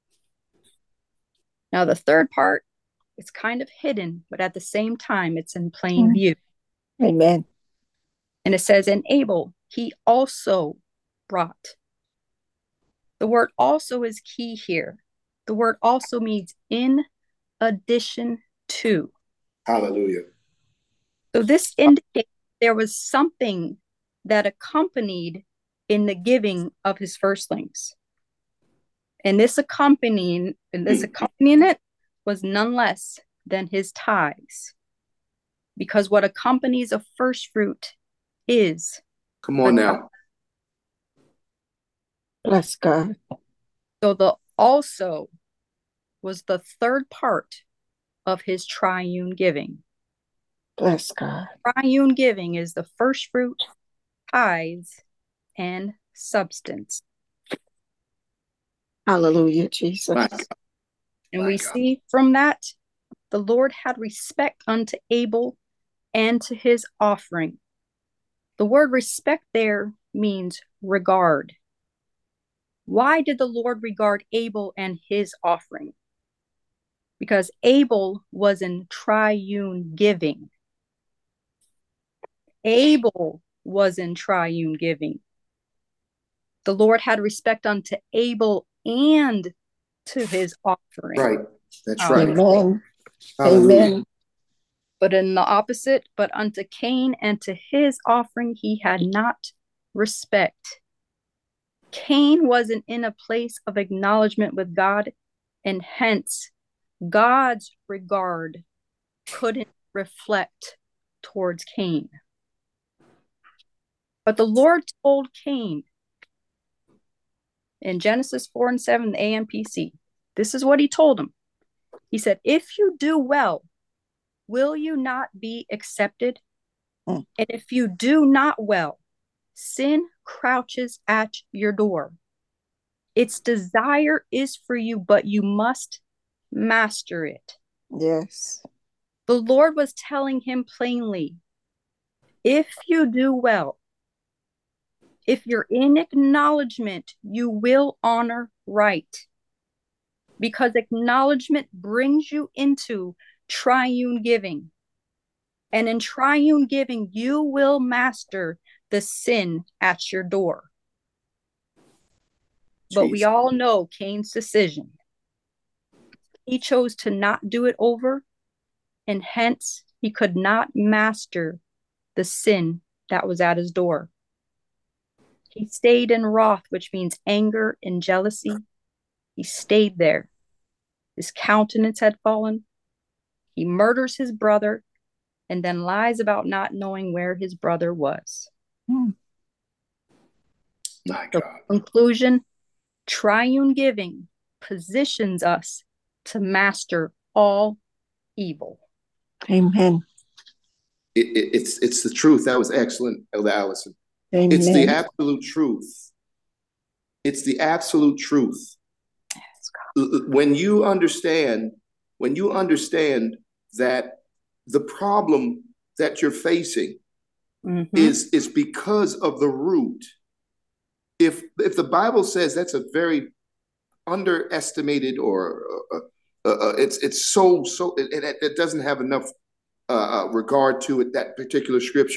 Now the third part is kind of hidden, but at the same time, it's in plain view. Amen. And it says, and Abel, he also brought. The word also is key here. The word also means in addition to. Hallelujah. So this indicates there was something that accompanied in the giving of his firstlings. And this accompanying, and this accompanying it was none less than his tithes. Because what accompanies a first fruit is. Come on now. Bless God. So the also was the third part of his triune giving. Bless God. Triune giving is the first fruit, tithes, and substance. Hallelujah, Jesus. My God. And My we God. see from that, the Lord had respect unto Abel and to his offering. The word respect there means regard. Why did the Lord regard Abel and his offering? Because Abel was in triune giving. Abel was in triune giving. The Lord had respect unto Abel and to his offering. Right. That's Um, right. Amen. Hallelujah. Amen. But in the opposite, but unto Cain and to his offering he had not respect. Cain wasn't in a place of acknowledgement with God, and hence God's regard couldn't reflect towards Cain. But the Lord told Cain in Genesis four and seven, the A M P C, this is what he told him. He said, if you do well, will you not be accepted? Mm. And if you do not well, sin crouches at your door. Its desire is for you, but you must master it. Yes. The Lord was telling him plainly, if you do well, if you're in acknowledgement, you will honor right. Because acknowledgement brings you into triune giving. And in triune giving, you will master the sin at your door. But we Jesus. all know Cain's decision. He chose to not do it over, and hence he could not master the sin that was at his door. He stayed in wrath, which means anger and jealousy. He stayed there. His countenance had fallen. He murders his brother and then lies about not knowing where his brother was. Mm. My So, God. conclusion, triune giving positions us to master all evil. Amen. It, it, it's it's the truth. That was excellent, Elder Allison. Amen. It's the absolute truth. It's the absolute truth. When you understand, when you understand that the problem that you're facing Mhm. is is because of the root. If if the Bible says that's a very underestimated or uh, uh, uh, it's it's so so it, it, it doesn't have enough uh, regard to it, that particular scripture.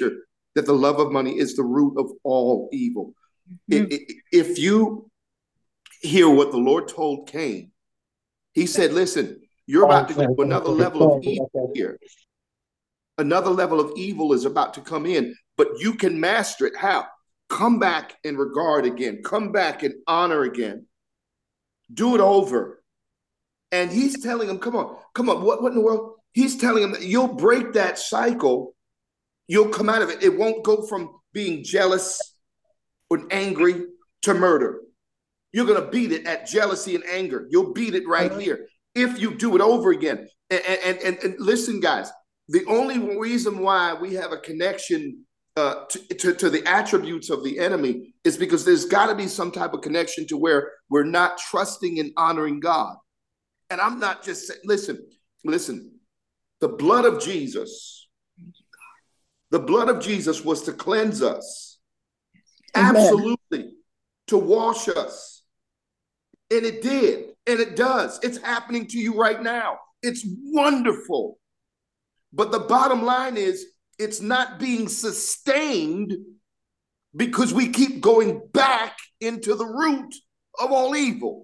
that the love of money is the root of all evil. Mhm. It- it- if you hear what the Lord told Cain, he said, listen, you're about to go to another level of evil here. Another level of evil is about to come in, but you can master it. How? Come back and regard again. Come back and honor again. Do it over. And he's telling him, come on, come on, what, what in the world? He's telling him that you'll break that cycle. You'll come out of it. It won't go from being jealous or angry to murder. You're going to beat it at jealousy and anger. You'll beat it right here if you do it over again. And, and, and, and listen, guys, the only reason why we have a connection uh, to, to, to the attributes of the enemy is because there's got to be some type of connection to where we're not trusting and honoring God. And I'm not just saying, listen, listen, the blood of Jesus, the blood of Jesus was to cleanse us. Amen. Absolutely. To wash us. And it did. And it does. It's happening to you right now. It's wonderful. But the bottom line is, it's not being sustained because we keep going back into the root of all evil.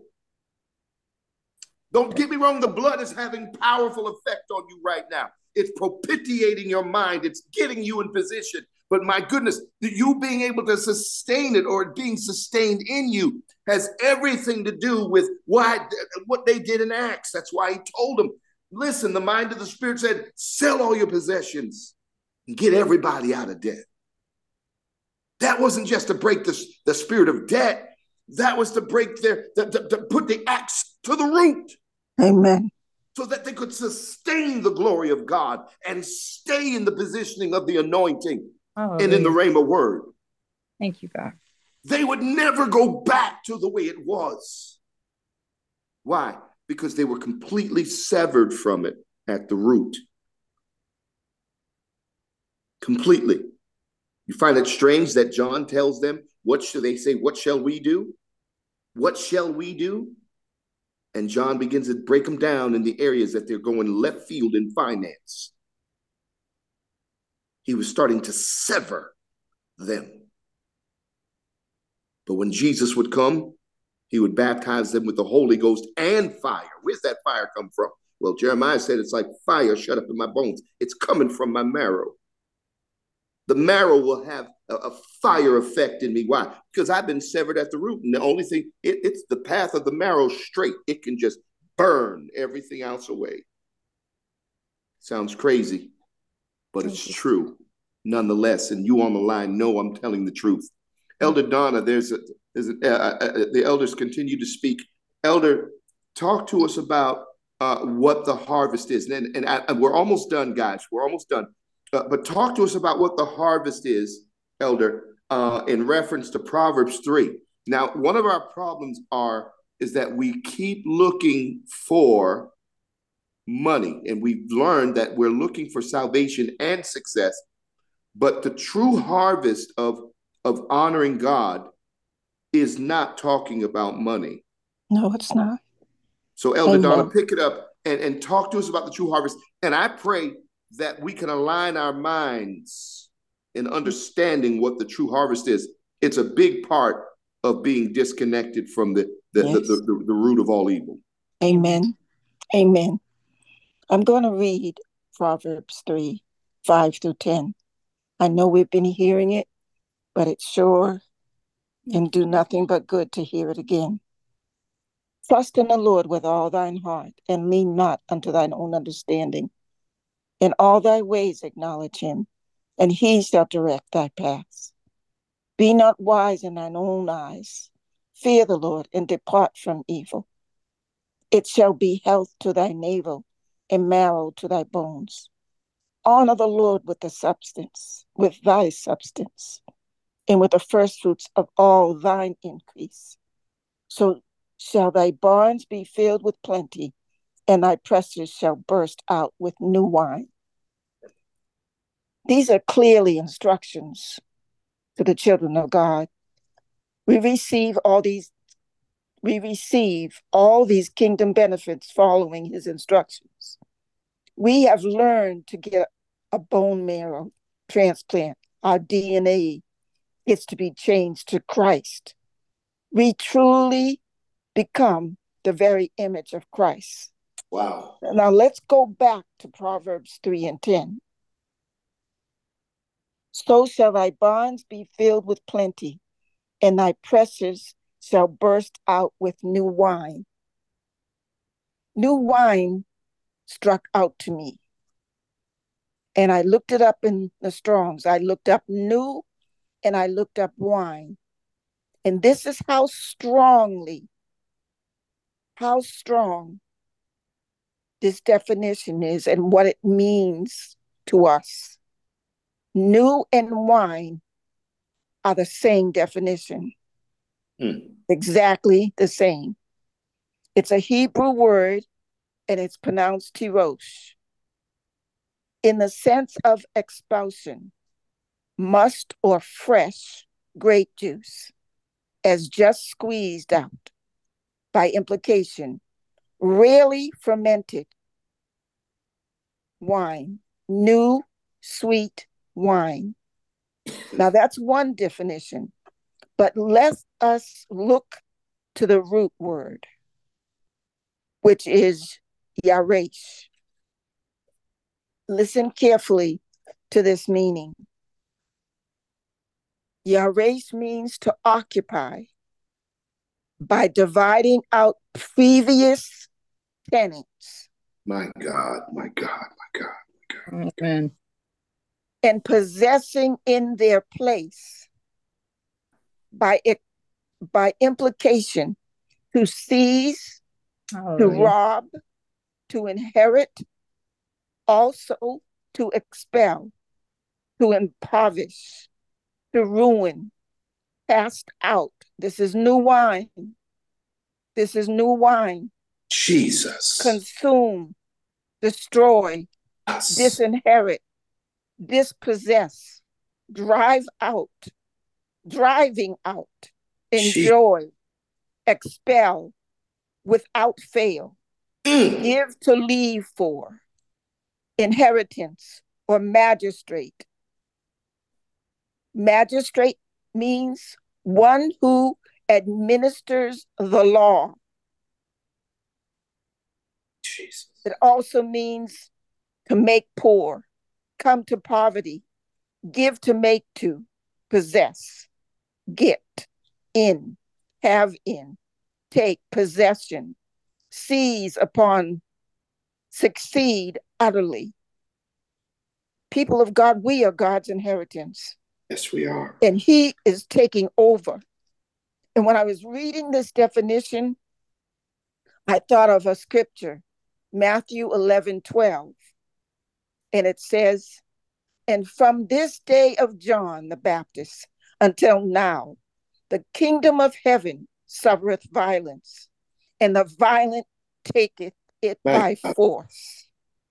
Don't get me wrong, the blood is having powerful effect on you right now. It's propitiating your mind. It's getting you in position. But my goodness, you being able to sustain it or it being sustained in you has everything to do with why, what they did in Acts. That's why he told them, listen, the mind of the Spirit said, sell all your possessions and get everybody out of debt. That wasn't just to break the, the spirit of debt. That was to break their, to, to, to put the axe to the root. Amen. So that they could sustain the glory of God and stay in the positioning of the anointing Hallelujah. and in the rhema word. Thank you, God. They would never go back to the way it was. Why? Because they were completely severed from it at the root. Completely. You find it strange that John tells them, what should they say? What shall we do? What shall we do? And John begins to break them down in the areas that they're going left field in finance. He was starting to sever them. But when Jesus would come, he would baptize them with the Holy Ghost and fire. Where's that fire come from? Well, Jeremiah said it's like fire shut up in my bones. It's coming from my marrow. The marrow will have a, a fire effect in me. Why? Because I've been severed at the root. And the only thing, it, it's the path of the marrow straight. It can just burn everything else away. Sounds crazy, but it's true nonetheless. And you on the line know I'm telling the truth. Elder Donna, there's a, there's a, uh, uh, the elders continue to speak. Elder, talk to us about uh, what the harvest is. And, and, I, and we're almost done, guys. We're almost done. Uh, but talk to us about what the harvest is, Elder, uh, in reference to Proverbs three. Now, one of our problems are is that we keep looking for money, and we've learned that we're looking for salvation and success. But the true harvest of, of honoring God is not talking about money. No, it's not. So, Elder Amen. Donna, pick it up and, and talk to us about the true harvest. And I pray that we can align our minds in understanding what the true harvest is. It's a big part of being disconnected from the, the, Yes. the, the, the, the root of all evil. Amen. Amen. I'm going to read Proverbs three, five through ten. I know we've been hearing it, but it sure can do nothing but good to hear it again. Trust in the Lord with all thine heart, and lean not unto thine own understanding. In all thy ways acknowledge him, and he shall direct thy paths. Be not wise in thine own eyes. Fear the Lord, and depart from evil. It shall be health to thy navel, and marrow to thy bones. Honor the Lord with the substance, with thy substance, and with the firstfruits of all thine increase. So shall thy barns be filled with plenty, and thy presses shall burst out with new wine. These are clearly instructions to the children of God. We receive all these, we receive all these kingdom benefits following his instructions. We have learned to get a bone marrow transplant our D N A is to be changed to Christ. We truly become the very image of Christ. Wow. Now let's go back to Proverbs three and ten. So shall thy barns be filled with plenty, and thy presses shall burst out with new wine. New wine struck out to me. And I looked it up in the Strongs. I looked up new and I looked up wine. And this is how strongly, how strong this definition is and what it means to us. New and wine are the same definition. Hmm. Exactly the same. It's a Hebrew word and it's pronounced tirosh. In the sense of expulsion, must or fresh grape juice, as just squeezed out. By implication, rarely fermented wine, new sweet wine. Now that's one definition, but let us look to the root word, which is yaresh. Listen carefully to this meaning. Yaresh means to occupy by dividing out previous tenants. My God, my God, my God, my God. Amen. And possessing in their place. By it, by implication, to seize, Hallelujah. to rob, to inherit, also to expel, to impoverish, to ruin, cast out. This is new wine. This is new wine. Jesus. Consume, destroy, Yes. disinherit, dispossess, drive out, driving out, enjoy, Je- expel, without fail, mm. give to leave for, inheritance or magistrate. Magistrate means one who administers the law. Jesus. It also means to make poor, come to poverty, give to make to, possess, get, in, have in, take possession, seize upon, succeed utterly. People of God, we are God's inheritance. Yes, we are. And he is taking over. And when I was reading this definition, I thought of a scripture, Matthew eleven twelve. And it says, and from this day of John the Baptist until now, the kingdom of heaven suffereth violence, and the violent taketh it by force.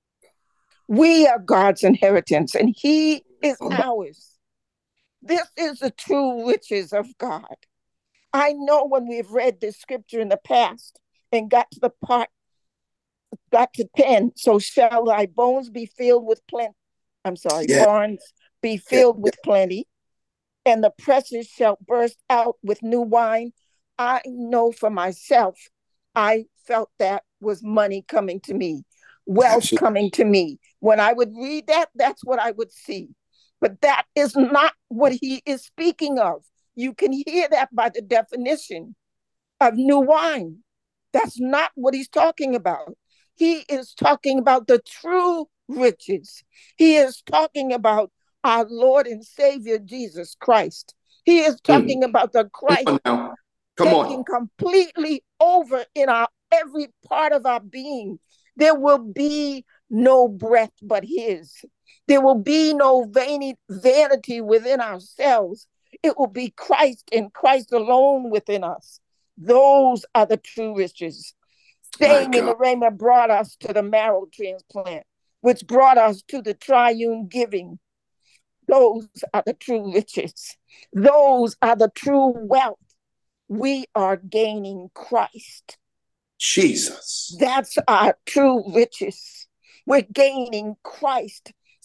We are God's inheritance, and he is ours. This is the true riches of God. I know when we've read this scripture in the past and got to the part, got to ten, so shall thy bones be filled with plenty. I'm sorry, yeah. barns be filled yeah. with plenty, and the presses shall burst out with new wine. I know for myself, I felt that was money coming to me, wealth Absolutely. coming to me. When I would read that, that's what I would see. But that is not what he is speaking of. You can hear that by the definition of new wine. That's not what he's talking about. He is talking about the true riches. He is talking about our Lord and Savior, Jesus Christ. He is talking mm. about the Christ Come on now. Come taking on. completely over in our every part of our being. There will be no breath but his. There will be no vanity, vanity within ourselves. It will be Christ and Christ alone within us. Those are the true riches. Staying in the Rhema brought us to the marrow transplant, which brought us to the triune giving. Those are the true riches. Those are the true wealth. We are gaining Christ. Jesus. That's our true riches. We're gaining Christ.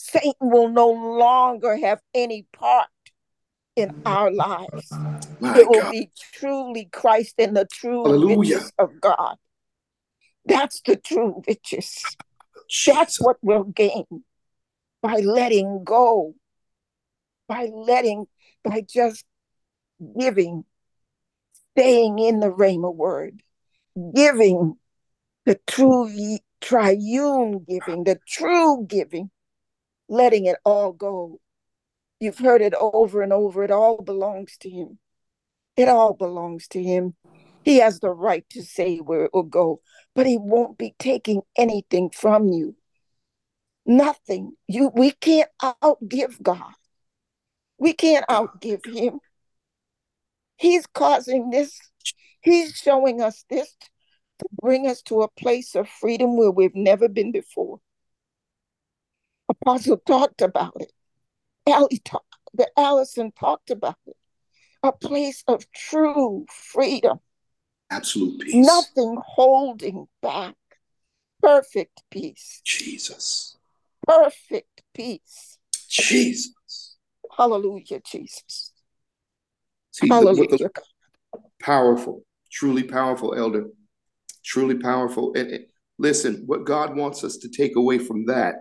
Satan will no longer have any part in our lives. My It will God. be truly Christ and the true Hallelujah. riches of God. That's the true riches. Jesus. That's what we'll gain by letting go, by letting, by just giving, staying in the Rhema word, giving the true triune giving, the true giving, letting it all go. You've heard it over and over. It all belongs to him. It all belongs to him. He has the right to say where it will go, but he won't be taking anything from you. Nothing. You, we can't outgive God. We can't outgive him. He's causing this. He's showing us this to bring us to a place of freedom where we've never been before. Apostle talked about it. Allie talked, that Allison talked about it. A place of true freedom. Absolute peace. Nothing holding back. Perfect peace. Jesus. Perfect peace. Jesus. Hallelujah, Jesus. See, Hallelujah. The, the, powerful, truly powerful, Elder. Truly powerful. And, and listen, what God wants us to take away from that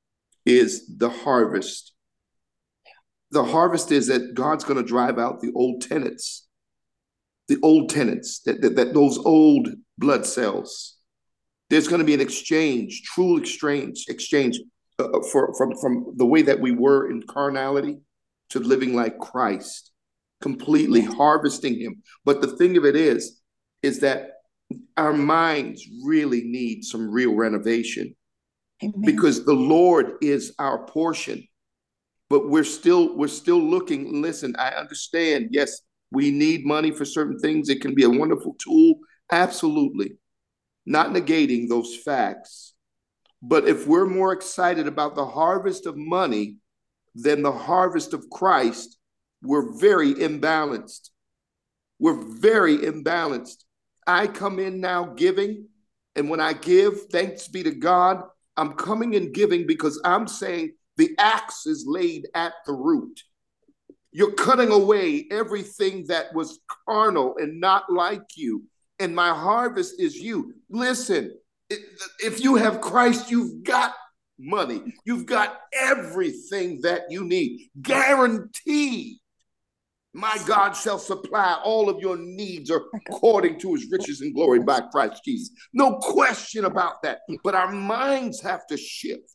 is the harvest. The harvest is that God's going to drive out the old tenants, the old tenants, that, that, that those old blood cells. There's going to be an exchange, true exchange, exchange uh, for, from, from the way that we were in carnality to living like Christ, completely harvesting him. But the thing of it is, is that our minds really need some real renovation. Amen. Because the Lord is our portion. But we're still we're still looking. Listen, I understand. Yes, we need money for certain things. It can be a wonderful tool. Absolutely. Not negating those facts. But if we're more excited about the harvest of money than the harvest of Christ, we're very imbalanced. We're very imbalanced. I come in now giving, and when I give, thanks be to God, I'm coming in giving because I'm saying, the axe is laid at the root. You're cutting away everything that was carnal and not like you. And my harvest is you. Listen, if you have Christ, you've got money. You've got everything that you need. Guaranteed. My God shall supply all of your needs according to his riches and glory by Christ Jesus. No question about that. But our minds have to shift.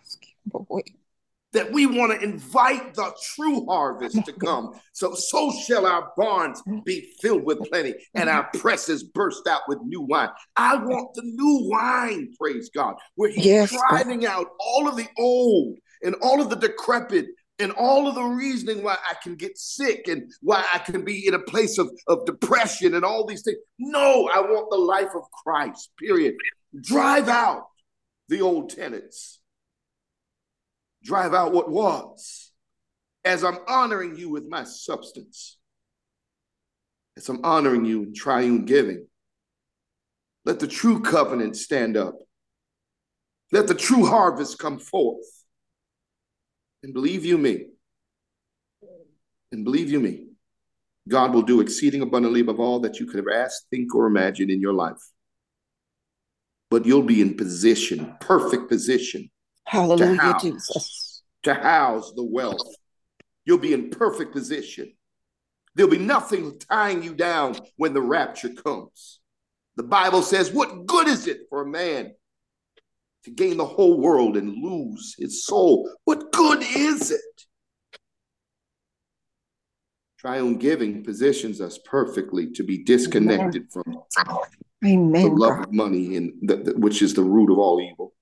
That we want to invite the true harvest to come. So, so shall our barns be filled with plenty and our presses burst out with new wine. I want the new wine, praise God, where he's yes, driving God. out all of the old and all of the decrepit and all of the reasoning why I can get sick and why I can be in a place of, of depression and all these things. No, I want the life of Christ, period. Drive out the old tenants. Drive out what was, as I'm honoring you with my substance, as I'm honoring you in triune giving. Let the true covenant stand up. Let the true harvest come forth. And believe you me, and believe you me, God will do exceeding abundantly above all that you could have asked, think, or imagine in your life. But you'll be in position, perfect position. Hallelujah, to house, Jesus. To house the wealth. You'll be in perfect position. There'll be nothing tying you down when the rapture comes. The Bible says, what good is it for a man to gain the whole world and lose his soul? What good is it? Triune giving positions us perfectly to be disconnected Amen. from Amen, the love God. of money, and the, the, which is the root of all evil.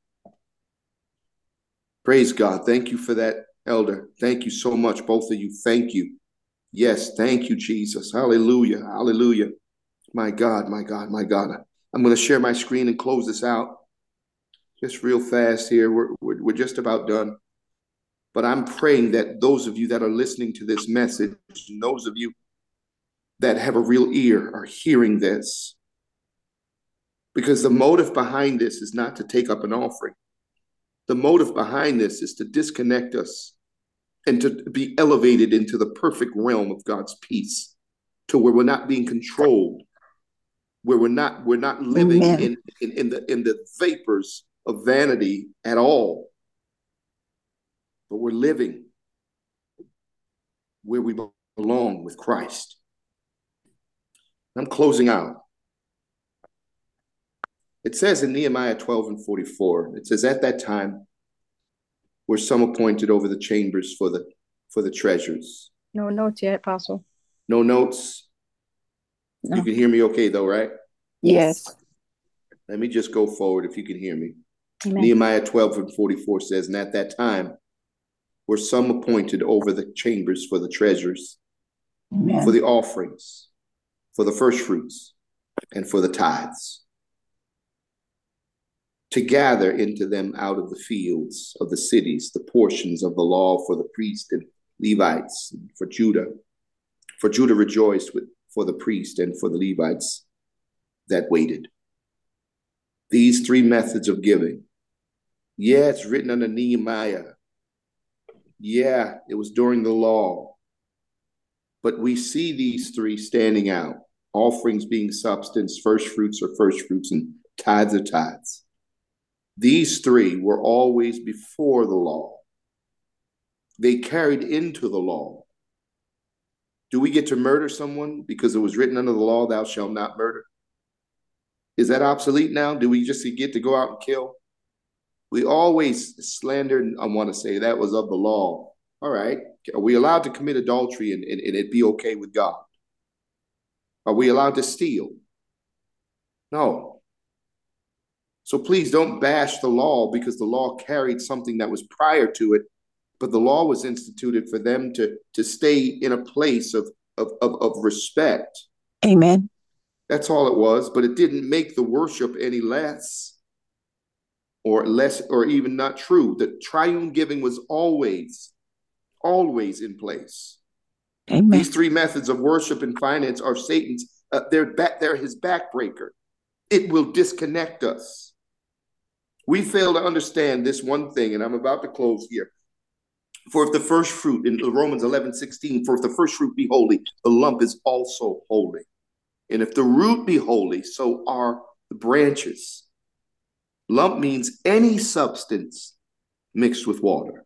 Praise God. Thank you for that, Elder. Thank you so much, both of you. Thank you. Yes, thank you, Jesus. Hallelujah. Hallelujah. My God, my God, my God. I'm going to share my screen and close this out. Just real fast here. We're, we're, we're just about done. But I'm praying that those of you that are listening to this message, and those of you that have a real ear are hearing this. Because the motive behind this is not to take up an offering. The motive behind this is to disconnect us and to be elevated into the perfect realm of God's peace, to where we're not being controlled, where we're not we're not living in, in, in the in the vapors of vanity at all, but we're living where we belong with Christ. I'm closing out. It says in Nehemiah twelve and forty-four, it says, at that time were some appointed over the chambers for the for the treasures. No notes yet, Apostle. No notes? No. You can hear me okay though, right? Yes. Let me just go forward if you can hear me. Amen. Nehemiah twelve and forty-four says, and at that time were some appointed over the chambers for the treasures, Amen. for the offerings, for the first fruits, and for the tithes, to gather into them out of the fields of the cities the portions of the law for the priests and Levites, for Judah. For Judah rejoiced with, for the priest and for the Levites that waited. These three methods of giving. Yeah, it's written under Nehemiah. Yeah, it was during the law. But we see these three standing out. Offerings being substance, first fruits or first fruits, and tithes are tithes. These three were always before the law. They carried into the law. Do we get to murder someone because it was written under the law, thou shalt not murder? Is that obsolete now? Do we just get to go out and kill? We always slandered, I want to say, that was of the law. All right. Are we allowed to commit adultery and, and, and it be okay with God? Are we allowed to steal? No. So please don't bash the law because the law carried something that was prior to it, but the law was instituted for them to, to stay in a place of, of, of, of respect. Amen. That's all it was, but it didn't make the worship any less or less or even not true. The triune giving was always, always in place. Amen. These three methods of worship and finance are Satan's, uh, they're, back, they're his backbreaker. It will disconnect us. We fail to understand this one thing, and I'm about to close here. For if the first fruit, in Romans eleven sixteen, for if the first fruit be holy, the lump is also holy. And if the root be holy, so are the branches. Lump means any substance mixed with water.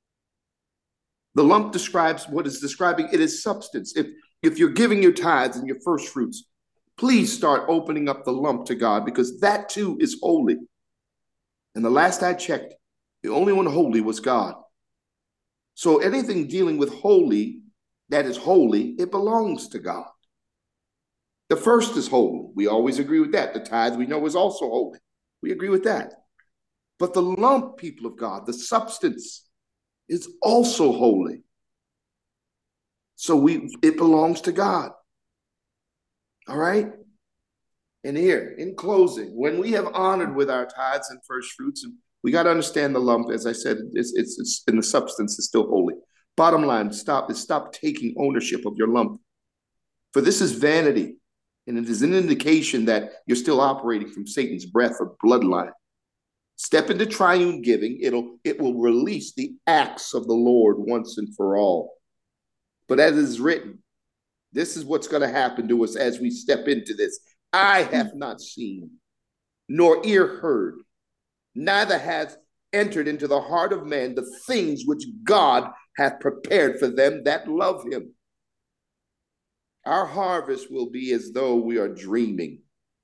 The lump describes what is describing it is substance. If, if you're giving your tithes and your first fruits, please start opening up the lump to God because that too is holy. And the last I checked, the only one holy was God. So anything dealing with holy, that is holy, it belongs to God. The first is holy. We always agree with that. The tithe we know is also holy. We agree with that. But the lump, people of God, the substance is also holy. So we it belongs to God. All right? And here, in closing, when we have honored with our tithes and first fruits, and we got to understand the lump, as I said, it's, it's, it's and the substance is still holy. Bottom line, stop is stop taking ownership of your lump. For this is vanity, and it is an indication that you're still operating from Satan's breath or bloodline. Step into triune giving. It'll, it will release the acts of the Lord once and for all. But as is written, this is what's going to happen to us as we step into this. I have not seen, nor ear heard, neither hath entered into the heart of man the things which God hath prepared for them that love him. Our harvest will be as though we are dreaming.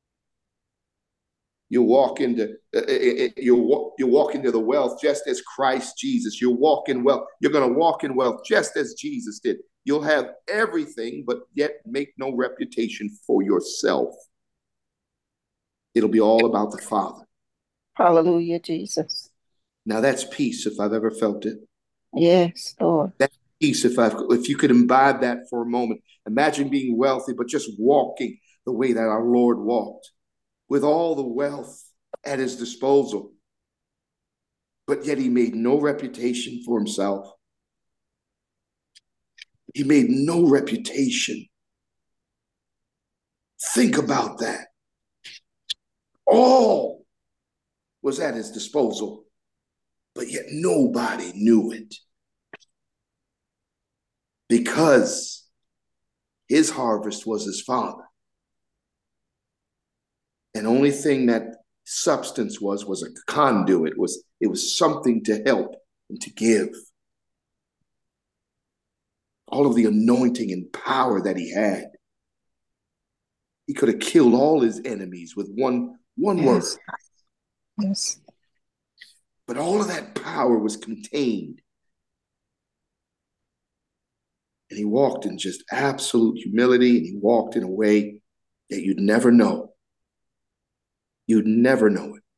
You walk into uh, you walk you walk into the wealth just as Christ Jesus. You walk in wealth. You're going to walk in wealth just as Jesus did. You'll have everything, but yet make no reputation for yourself. It'll be all about the Father. Hallelujah, Jesus. Now that's peace if I've ever felt it. Yes, Lord. That's peace if I if you could imbibe that for a moment. Imagine being wealthy, but just walking the way that our Lord walked, with all the wealth at his disposal. But yet he made no reputation for himself. He made no reputation. Think about that. All was at his disposal. but yet nobody knew it. Because his harvest was his father. And only thing that substance was, was a conduit, was it was something to help and to give. All of the anointing and power that he had. He could have killed all his enemies with one, one Yes. word. Yes. But all of that power was contained. And he walked in just absolute humility, and he walked in a way that you'd never know. You'd never know it.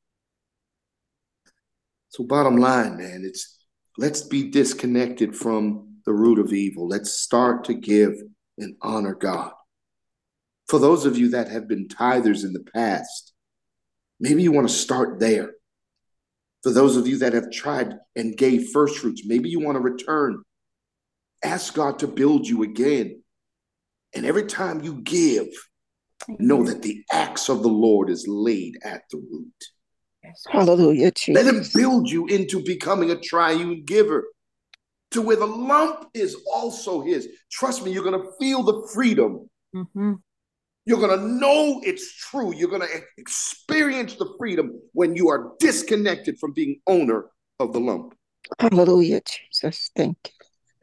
So bottom line, man, it's let's be disconnected from the root of evil. Let's start to give and honor God. For those of you that have been tithers in the past, maybe you want to start there. For those of you that have tried and gave first fruits, maybe you want to return. Ask God to build you again. And every time you give, know that the axe of the Lord is laid at the root. Hallelujah, Jesus. Let him build you into becoming a triune giver, to where the lump is also his. Trust me, you're going to feel the freedom. Mm-hmm. You're going to know it's true. You're going to experience the freedom when you are disconnected from being owner of the lump. Hallelujah, Jesus. Thank you.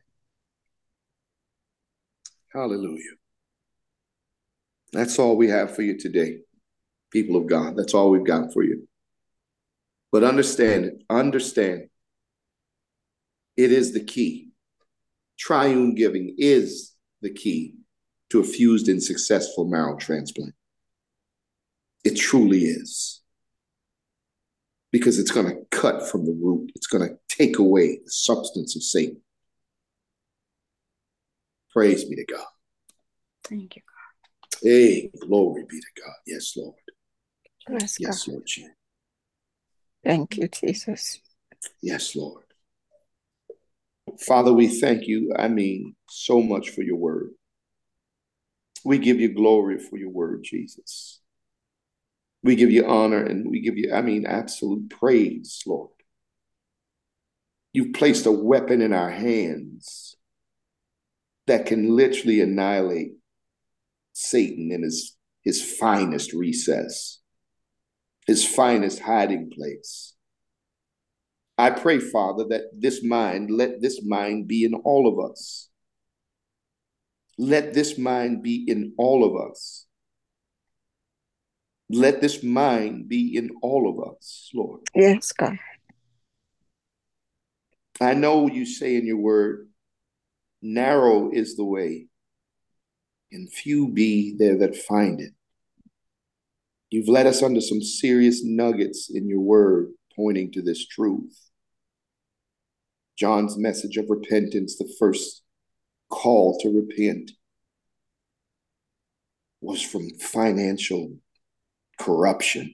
Hallelujah. That's all we have for you today, people of God. That's all we've got for you. But understand it. Understand. It is the key. Triune giving is the key to a fused and successful marrow transplant. It truly is. Because it's going to cut from the root. It's going to take away the substance of Satan. Praise be to God. Thank you, God. Hey, glory be to God. Yes, Lord. Yes, yes God. Lord Jesus. Thank you, Jesus. Yes, Lord. Father, we thank you, I mean, so much for your word. We give you glory for your word, Jesus. We give you honor and we give you, I mean, absolute praise, Lord. You've placed a weapon in our hands that can literally annihilate Satan in his, his finest recess, his finest hiding place. I pray, Father, that this mind, let this mind be in all of us. Let this mind be in all of us. Let this mind be in all of us, Lord. Yes, God. I know you say in your word, narrow is the way, and few be there that find it. You've led us under some serious nuggets in your word pointing to this truth. John's message of repentance, the first call to repent, was from financial corruption.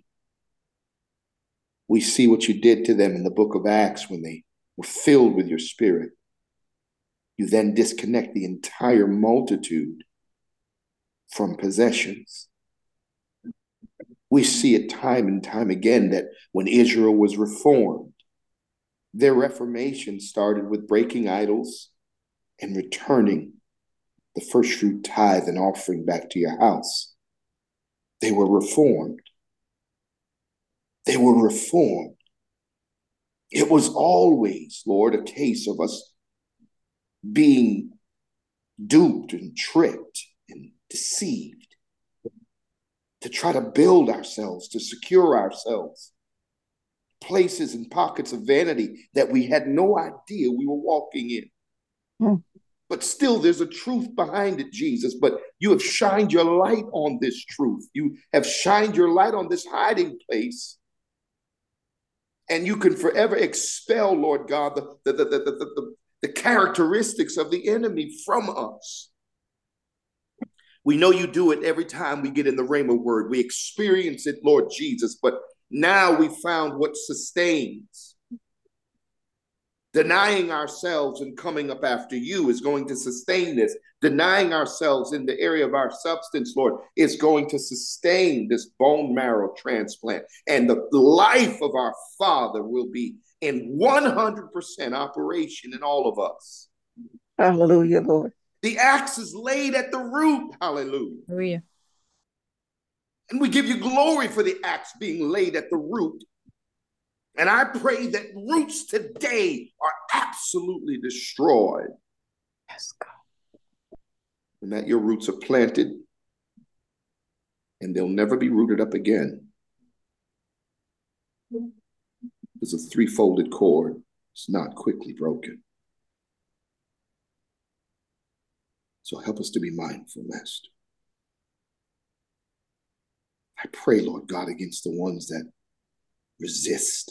We see what you did to them in the book of Acts when they were filled with your spirit. You then disconnect the entire multitude from possessions. We see it time and time again that when Israel was reformed, their reformation started with breaking idols and returning the first fruit tithe and offering back to your house. They were reformed. They were reformed. It was always, Lord, a case of us being duped and tricked and deceived to try to build ourselves, to secure ourselves. Places and pockets of vanity that we had no idea we were walking in. Mm. But still, there's a truth behind it, Jesus. But you have shined your light on this truth. You have shined your light on this hiding place. And you can forever expel, Lord God, the, the, the, the, the, the, the characteristics of the enemy from us. We know you do it every time we get in the Rhema word. We experience it, Lord Jesus. But now we found what sustains. Denying ourselves and coming up after you is going to sustain this. Denying ourselves in the area of our substance, Lord, is going to sustain this bone marrow transplant. And the life of our Father will be in one hundred percent operation in all of us. Hallelujah, Lord. The axe is laid at the root. Hallelujah. Hallelujah. And we give you glory for the axe being laid at the root. And I pray that roots today are absolutely destroyed. Yes, God. And that your roots are planted and they'll never be rooted up again. Because a three-folded cord is not quickly broken. So help us to be mindful, Master. I pray, Lord God, against the ones that resist.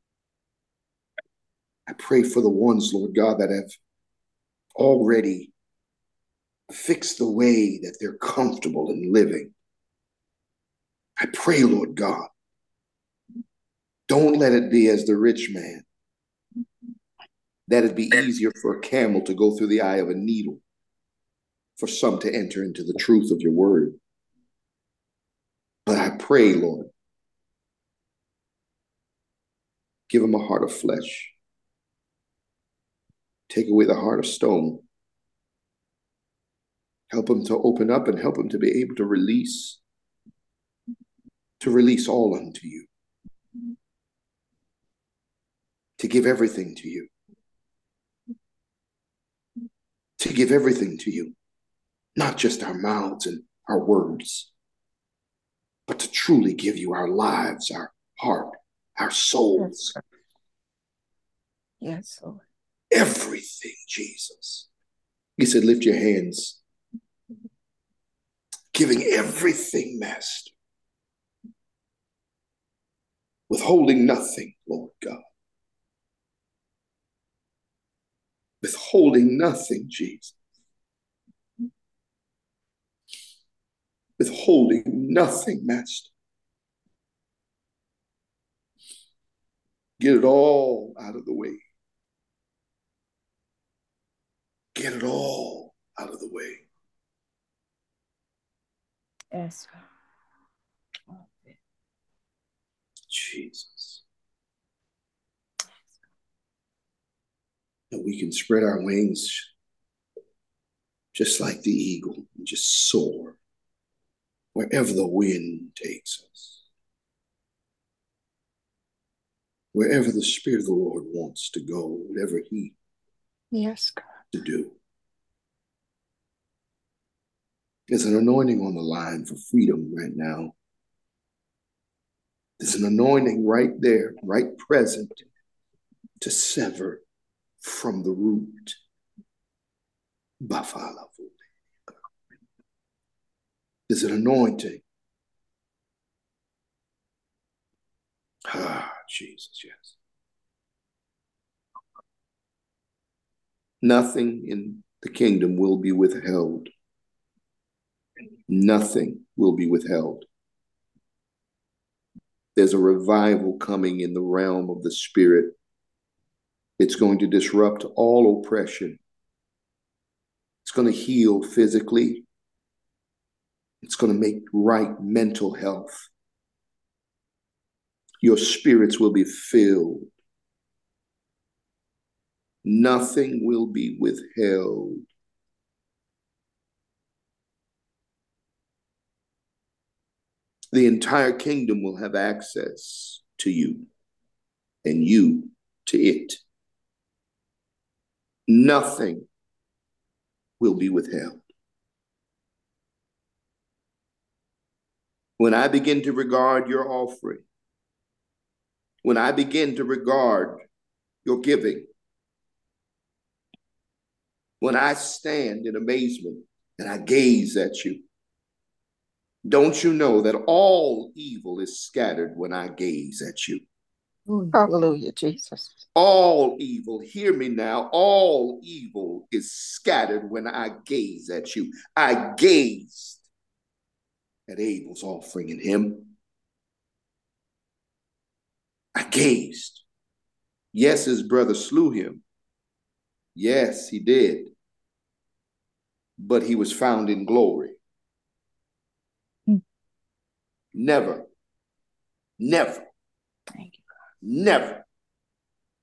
I pray for the ones, Lord God, that have already fixed the way that they're comfortable in living. I pray, Lord God, don't let it be as the rich man, that it'd be easier for a camel to go through the eye of a needle, for some to enter into the truth of your word. But I pray, Lord, give them a heart of flesh. Take away the heart of stone. Help them to open up and help them to be able to release, to release all unto you, to give everything to you, to give everything to you, not just our mouths and our words, but to truly give you our lives, our heart, our souls. Yes, Lord. Everything, Jesus. He said, lift your hands. Giving everything, Master. Withholding nothing, Lord God. Withholding nothing, Jesus. Withholding nothing, Master. Get it all out of the way. Get it all out of the way. Yes, God. Jesus. That we can spread our wings just like the eagle and just soar wherever the wind takes us. Wherever the Spirit of the Lord wants to go, whatever He Yes, God. to do. There's an anointing on the line for freedom right now. There's an anointing right there, right present, to sever from the root. There's an anointing. Ah, Jesus, yes. Nothing in the kingdom will be withheld. Nothing will be withheld. There's a revival coming in the realm of the Spirit. It's going to disrupt all oppression. It's going to heal physically. It's going to make right mental health. Your spirits will be filled. Nothing will be withheld. The entire kingdom will have access to you and you to it. Nothing will be withheld. When I begin to regard your offering, when I begin to regard your giving, when I stand in amazement and I gaze at you, don't you know that all evil is scattered when I gaze at you? Hallelujah, Jesus. All evil, hear me now, all evil is scattered when I gaze at you. I gazed at Abel's offering in him. I gazed. Yes, his brother slew him. Yes, he did. But he was found in glory. Hmm. Never, never, Thank you, never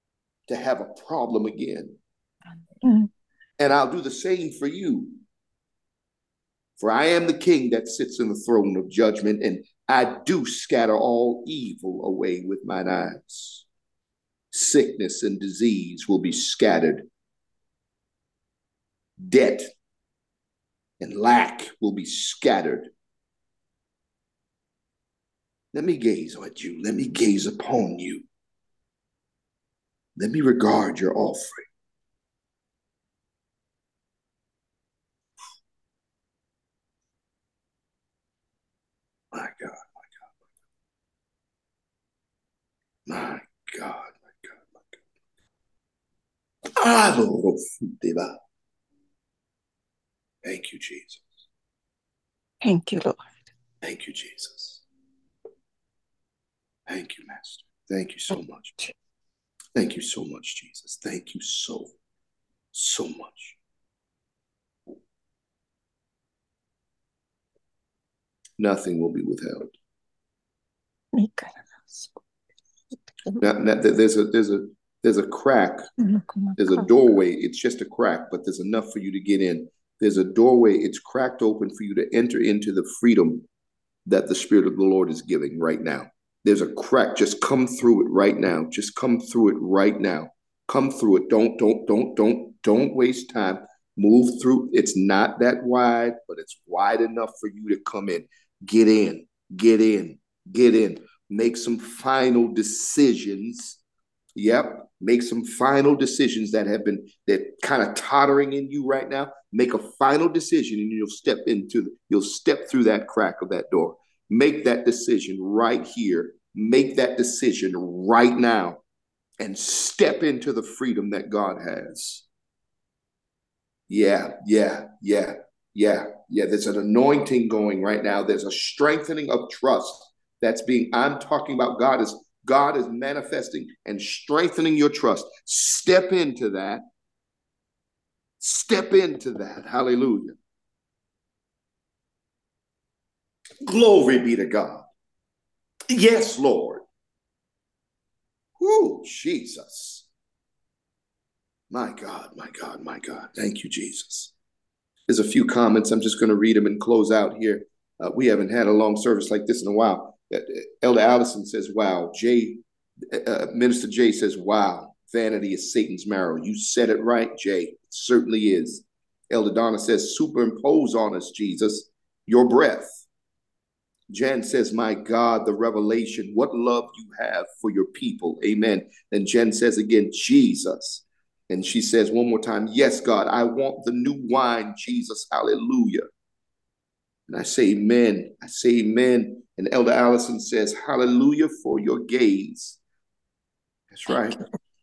to have a problem again. Mm. And I'll do the same for you. For I am the king that sits in the throne of judgment, and I do scatter all evil away with mine eyes. Sickness and disease will be scattered. Debt and lack will be scattered. Let me gaze on you. Let me gaze upon you. Let me regard your offering. My God, my God, my God, my God, my God. Thank you, Jesus. Thank you, Lord. Thank you, Jesus. Thank you, Master. Thank you so much. Thank you so much, Jesus. Thank you so, so much. Nothing will be withheld. Now, now, there's a there's a there's a crack. There's a doorway. It's just a crack, but there's enough for you to get in. There's a doorway. It's cracked open for you to enter into the freedom that the Spirit of the Lord is giving right now. There's a crack. Just come through it right now. Just come through it right now. Come through it. Don't, don't, don't, don't, don't waste time. Move through. It's not that wide, but it's wide enough for you to come in. Get in, get in, get in. Make some final decisions. Yep. Make some final decisions that have been, that kind of tottering in you right now. Make a final decision and you'll step into, the, you'll step through that crack of that door. Make that decision right here. Make that decision right now and step into the freedom that God has. Yeah, yeah, yeah, yeah, yeah. There's an anointing going right now. There's a strengthening of trust that's being, I'm talking about God is, God is manifesting and strengthening your trust. Step into that. Step into that. Hallelujah. Glory be to God. Yes, Lord. Whoo, Jesus. My God, my God, my God. Thank you, Jesus. There's a few comments. I'm just going to read them and close out here. Uh, we haven't had a long service like this in a while. Uh, Elder Allison says, wow. Jay, uh, Minister Jay says, wow. Vanity is Satan's marrow. You said it right, Jay. It certainly is. Elder Donna says, superimpose on us, Jesus, your breath. Jan says, my God, the revelation, what love you have for your people. Amen. Then Jen says again, Jesus. And she says one more time, yes, God, I want the new wine, Jesus. Hallelujah. And I say amen. I say amen. And Elder Allison says, hallelujah for your gaze. That's right.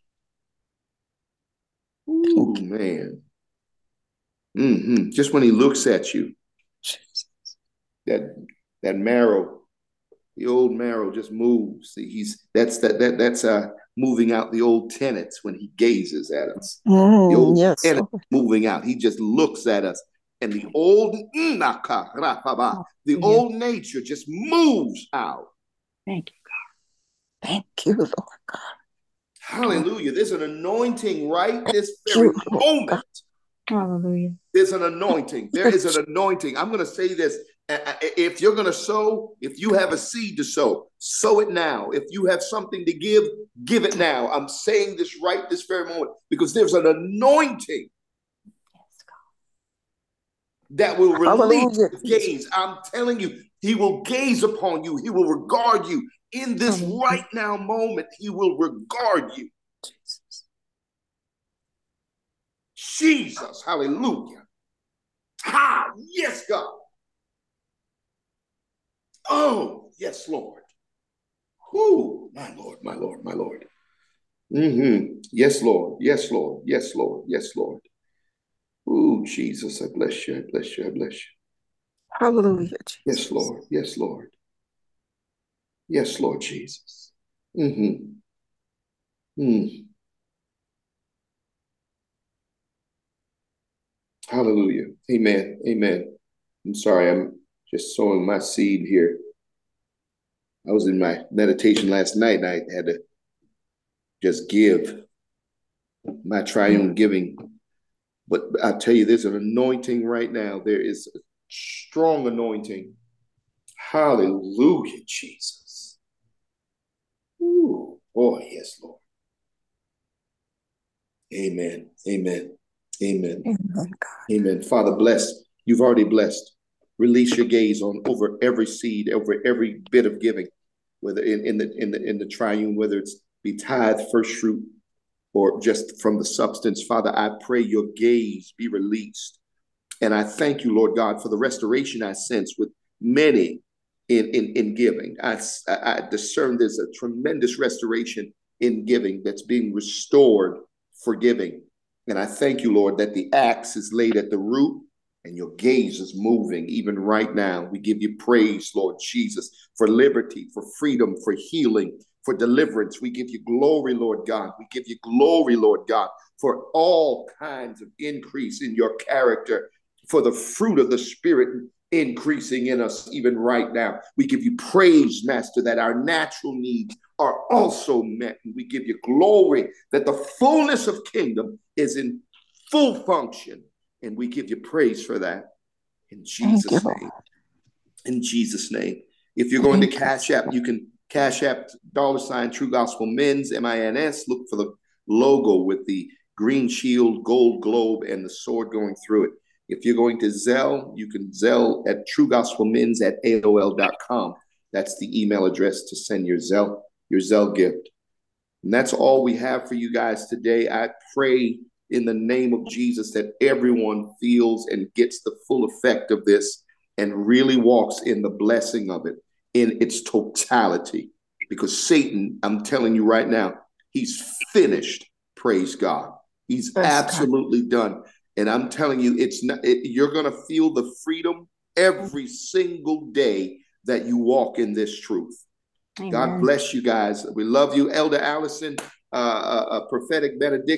Ooh, man. Mm-hmm. Just when he looks at you, that that marrow, the old marrow just moves. He's that's that that that's uh moving out the old tenants when he gazes at us. Mm, the old yes, tenant Lord. moving out. He just looks at us. And the old the Yeah. old nature just moves out. Thank you, God. Thank you, Lord God. Hallelujah. There's an anointing right this Thank very you, Lord moment. God. Hallelujah. There's an anointing. There is an anointing. I'm going to say this. If you're going to sow, if you have a seed to sow, sow it now. If you have something to give, give it now. I'm saying this right this very moment because there's an anointing that will release Hallelujah. the gaze. I'm telling you, he will gaze upon you. He will regard you in this Hallelujah. right now moment. He will regard you. Jesus. Jesus, hallelujah. Ha, yes, God. Oh, yes, Lord. Whoo, my Lord, my Lord, my Lord. Mm-hmm. Yes, Lord. Yes, Lord. Yes, Lord. Yes, Lord. Ooh, Jesus, I bless you. I bless you. I bless you. Hallelujah, Jesus. Yes, Lord. Yes, Lord. Yes, Lord Jesus. Mm-hmm. Mm. Hallelujah. Amen. Amen. I'm sorry. I'm just sowing my seed here. I was in my meditation last night and I had to just give. my triune giving. But I tell you, there's an anointing right now. There is a strong anointing. Hallelujah, Jesus. Ooh, boy, yes, Lord. Amen. Amen. Amen. Amen, God. Amen. Father, bless. You've already blessed. Release your gaze on over every seed, over every bit of giving, whether in, in the in the in the triune, whether it's be tithe, first fruit, or just from the substance. Father, I pray your gaze be released. And I thank you, Lord God, for the restoration I sense with many in, in, in giving. I, I discern there's a tremendous restoration in giving that's being restored for giving. And I thank you, Lord, that the axe is laid at the root and your gaze is moving even right now. We give you praise, Lord Jesus, for liberty, for freedom, for healing, for deliverance. We give you glory, Lord God. We give you glory, Lord God, for all kinds of increase in your character, for the fruit of the Spirit increasing in us even right now. We give you praise, Master, that our natural needs are also met. And we give you glory that the fullness of kingdom is in full function. And we give you praise for that. In Jesus' name. In Jesus' name. If you're going to Cash App, you can Cash App dollar sign True Gospel Mins, M I N S. Look for the logo with the green shield, gold globe, and the sword going through it. If you're going to Zelle, you can Zelle at true gospel mins at A O L dot com. That's the email address to send your Zelle, your Zelle gift. And that's all we have for you guys today. I pray in the name of Jesus that everyone feels and gets the full effect of this and really walks in the blessing of it in its totality. Because Satan, I'm telling you right now, he's finished. Praise God. He's absolutely done. And I'm telling you, it's not, it, you're going to feel the freedom every single day that you walk in this truth. Amen. God bless you guys. We love you. Elder Allison, uh, a prophetic benediction.